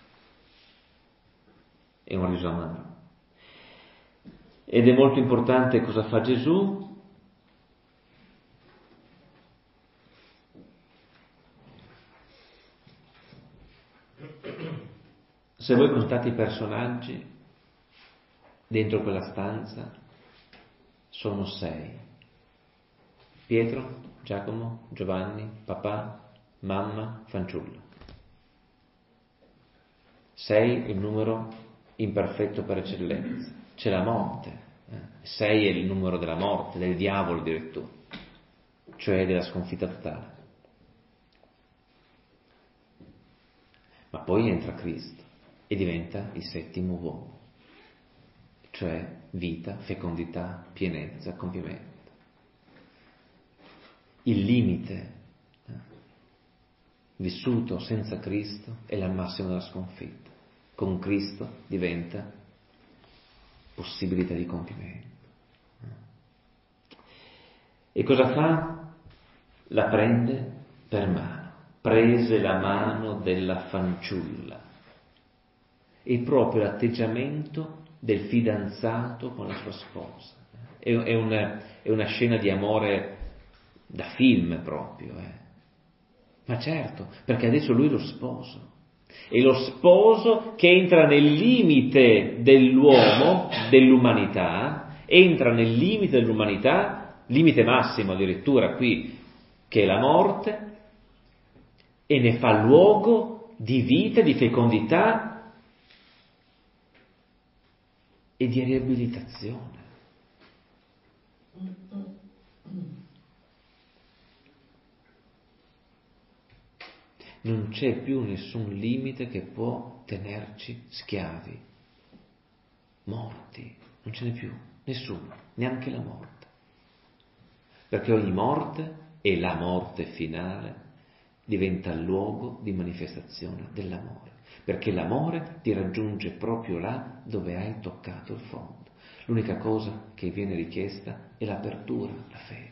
[SPEAKER 1] È un riso amaro. Ed è molto importante cosa fa Gesù. Se voi contate i personaggi dentro quella stanza, sono sei. Pietro, Giacomo, Giovanni, papà, mamma, fanciullo. Sei è il numero imperfetto per eccellenza. C'è la morte. Eh? Sei è il numero della morte, del diavolo addirittura, cioè della sconfitta totale. Ma poi entra Cristo e diventa il settimo uomo, cioè vita, fecondità, pienezza, compimento. Il limite eh, vissuto senza Cristo è la massima della sconfitta. Con Cristo diventa possibilità di compimento. E cosa fa? La prende per mano. Prese la mano della fanciulla. È proprio l'atteggiamento del fidanzato con la sua sposa. È, è, una, è una scena di amore da film proprio, eh. Ma certo, perché adesso lui è lo sposo, è lo sposo che entra nel limite dell'uomo, dell'umanità, entra nel limite dell'umanità, limite massimo addirittura qui, che è la morte, e ne fa luogo di vita, di fecondità e di riabilitazione. Non c'è più nessun limite che può tenerci schiavi, morti, non ce n'è più, nessuno, neanche la morte. Perché ogni morte e la morte finale diventa luogo di manifestazione dell'amore, perché l'amore ti raggiunge proprio là dove hai toccato il fondo. L'unica cosa che viene richiesta è l'apertura, la fede.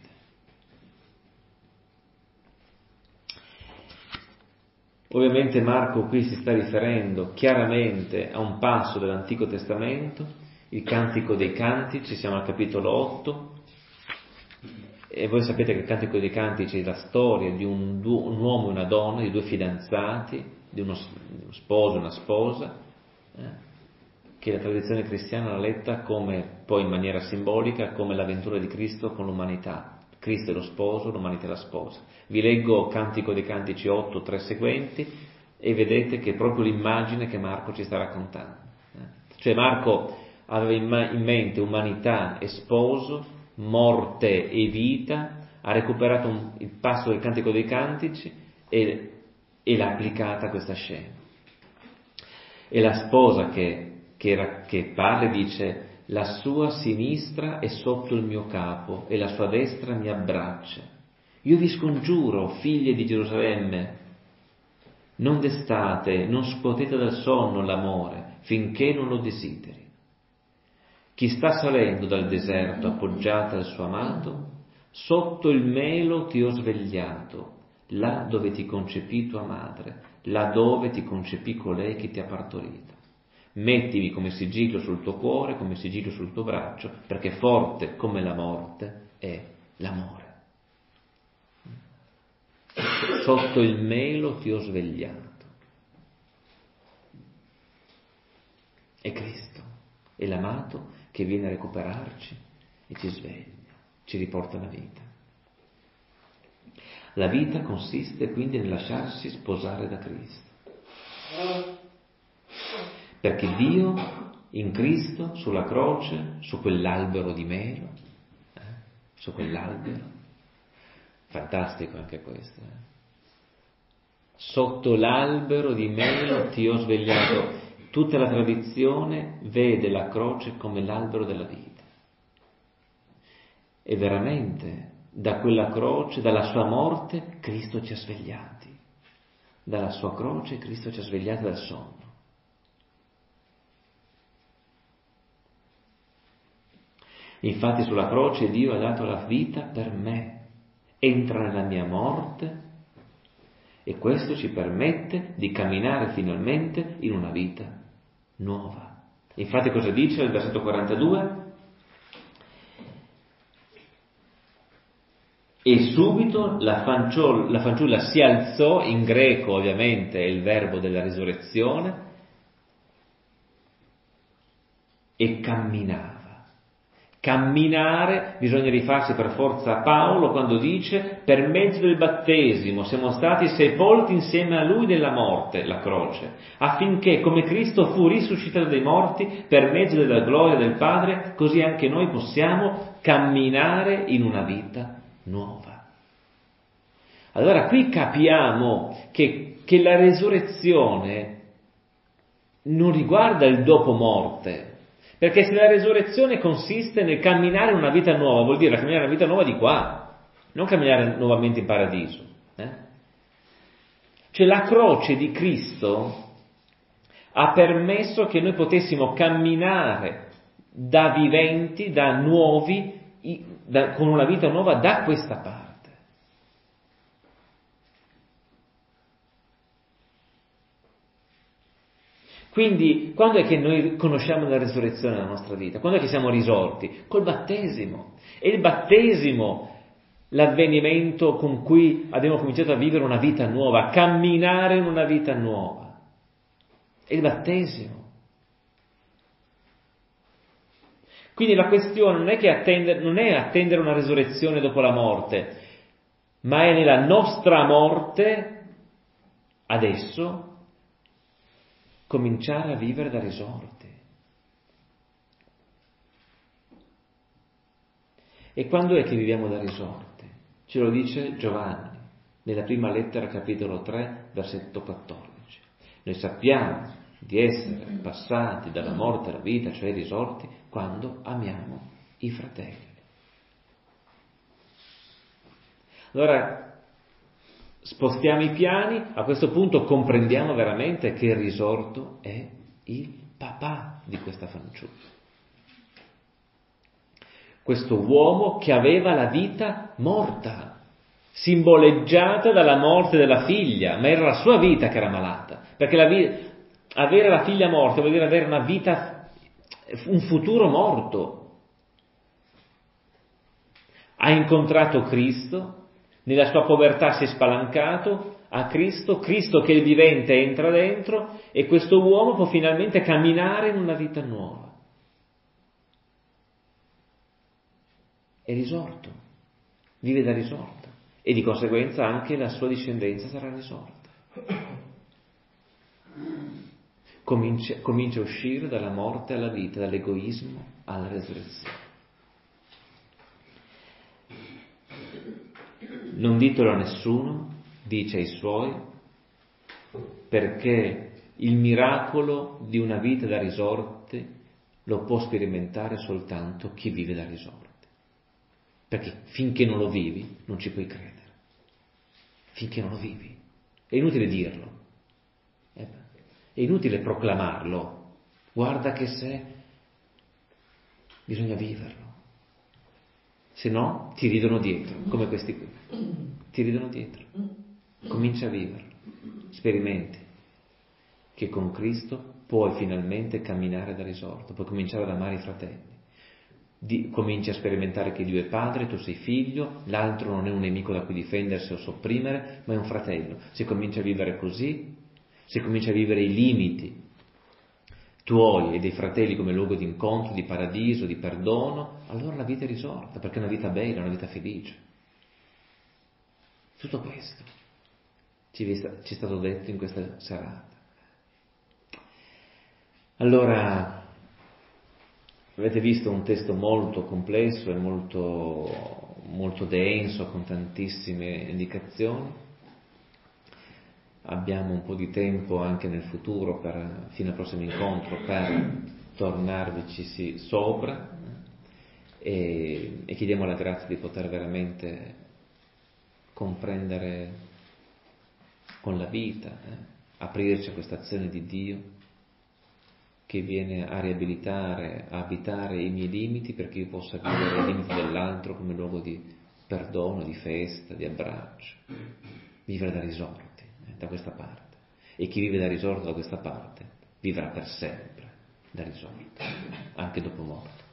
[SPEAKER 1] Ovviamente Marco qui si sta riferendo chiaramente a un passo dell'Antico Testamento, il Cantico dei Cantici, siamo al capitolo otto, e voi sapete che il Cantico dei Cantici è la storia di un, un uomo e una donna, di due fidanzati, di uno, uno sposo e una sposa, eh, che la tradizione cristiana l'ha letta come, poi in maniera simbolica, come l'avventura di Cristo con l'umanità. Cristo è lo sposo, l'umanità è la sposa. Vi leggo Cantico dei Cantici otto, tre seguenti, e vedete che è proprio l'immagine che Marco ci sta raccontando. Cioè Marco aveva in mente umanità e sposo, morte e vita, ha recuperato un, il passo del Cantico dei Cantici e, e l'ha applicata a questa scena. E la sposa che, che, era, che parla dice: la sua sinistra è sotto il mio capo e la sua destra mi abbraccia. Io vi scongiuro, figlie di Gerusalemme, non destate, non scuotete dal sonno l'amore, finché non lo desideri. Chi sta salendo dal deserto appoggiata al suo amato, sotto il melo ti ho svegliato, là dove ti concepì tua madre, là dove ti concepì colei che ti ha partorito. Mettimi come sigillo sul tuo cuore, come sigillo sul tuo braccio, perché forte come la morte è l'amore. Sotto il melo ti ho svegliato. È Cristo, è l'amato che viene a recuperarci e ci sveglia, ci riporta alla vita. La vita consiste quindi nel lasciarsi sposare da Cristo. Perché Dio in Cristo, sulla croce, su quell'albero di melo, eh, su quell'albero, fantastico anche questo, eh? Sotto l'albero di melo ti ho svegliato. Tutta la tradizione vede la croce come l'albero della vita. E veramente da quella croce, dalla sua morte, Cristo ci ha svegliati. Dalla sua croce Cristo ci ha svegliati dal sonno. Infatti sulla croce Dio ha dato la vita per me, entra nella mia morte e questo ci permette di camminare finalmente in una vita nuova. Infatti cosa dice nel versetto quarantadue? E subito la fanciulla, la fanciulla si alzò, in greco ovviamente è il verbo della risurrezione, e camminava. Camminare, bisogna rifarsi per forza a Paolo quando dice per mezzo del battesimo siamo stati sepolti insieme a lui nella morte, la croce, affinché come Cristo fu risuscitato dai morti per mezzo della gloria del Padre, così anche noi possiamo camminare in una vita nuova. Allora qui capiamo che, che la resurrezione non riguarda il dopo morte. Perché se la resurrezione consiste nel camminare una vita nuova, vuol dire camminare una vita nuova di qua, non camminare nuovamente in paradiso. Eh? Cioè la croce di Cristo ha permesso che noi potessimo camminare da viventi, da nuovi, da, con una vita nuova da questa parte. Quindi, quando è che noi conosciamo la risurrezione nella nostra vita? Quando è che siamo risorti? Col battesimo. E il battesimo, l'avvenimento con cui abbiamo cominciato a vivere una vita nuova, a camminare in una vita nuova. È il battesimo. Quindi la questione non è che attendere, non è attendere una risurrezione dopo la morte, ma è nella nostra morte, adesso, cominciare a vivere da risorti. E quando è che viviamo da risorti? Ce lo dice Giovanni, nella prima lettera, capitolo tre, versetto quattordici. Noi sappiamo di essere passati dalla morte alla vita, cioè risorti, quando amiamo i fratelli. Allora, spostiamo i piani, a questo punto comprendiamo veramente che il risorto è il papà di questa fanciulla. Questo uomo che aveva la vita morta, simboleggiata dalla morte della figlia, ma era la sua vita che era malata, perché la vi- avere la figlia morta vuol dire avere una vita, un futuro morto. Ha incontrato Cristo, nella sua povertà si è spalancato a Cristo, Cristo che è il vivente entra dentro e questo uomo può finalmente camminare in una vita nuova. È risorto, vive da risorto e di conseguenza anche la sua discendenza sarà risorta. Comincia, comincia a uscire dalla morte alla vita, dall'egoismo alla resurrezione. Non ditelo a nessuno, dice ai suoi, perché il miracolo di una vita da risorti lo può sperimentare soltanto chi vive da risorti. Perché finché non lo vivi non ci puoi credere. Finché non lo vivi. È inutile dirlo. È inutile proclamarlo. Guarda che se bisogna viverlo. Se no ti ridono dietro, come questi qui. Ti ridono dietro. Comincia a viverlo. Sperimenti che con Cristo puoi finalmente camminare da risorto, puoi cominciare ad amare i fratelli. Di, cominci a sperimentare che Dio è padre, tu sei figlio, l'altro non è un nemico da cui difendersi o sopprimere, ma è un fratello. Se cominci a vivere così, se cominci a vivere i limiti tuoi e dei fratelli come luogo di incontro, di paradiso, di perdono, allora la vita è risorta, perché è una vita bella, una vita felice. Tutto questo ci è stato detto in questa serata. Allora, avete visto un testo molto complesso e molto, molto denso, con tantissime indicazioni. Abbiamo un po' di tempo anche nel futuro, per, fino al prossimo incontro, per tornarvici sopra e, e chiediamo la grazia di poter veramente comprendere con la vita, eh, aprirci a questa azione di Dio che viene a riabilitare, a abitare i miei limiti, perché io possa vivere i limiti dell'altro come luogo di perdono, di festa, di abbraccio, vivere da risorti, eh, da questa parte. E chi vive da risorto da questa parte vivrà per sempre da risorto, anche dopo morte.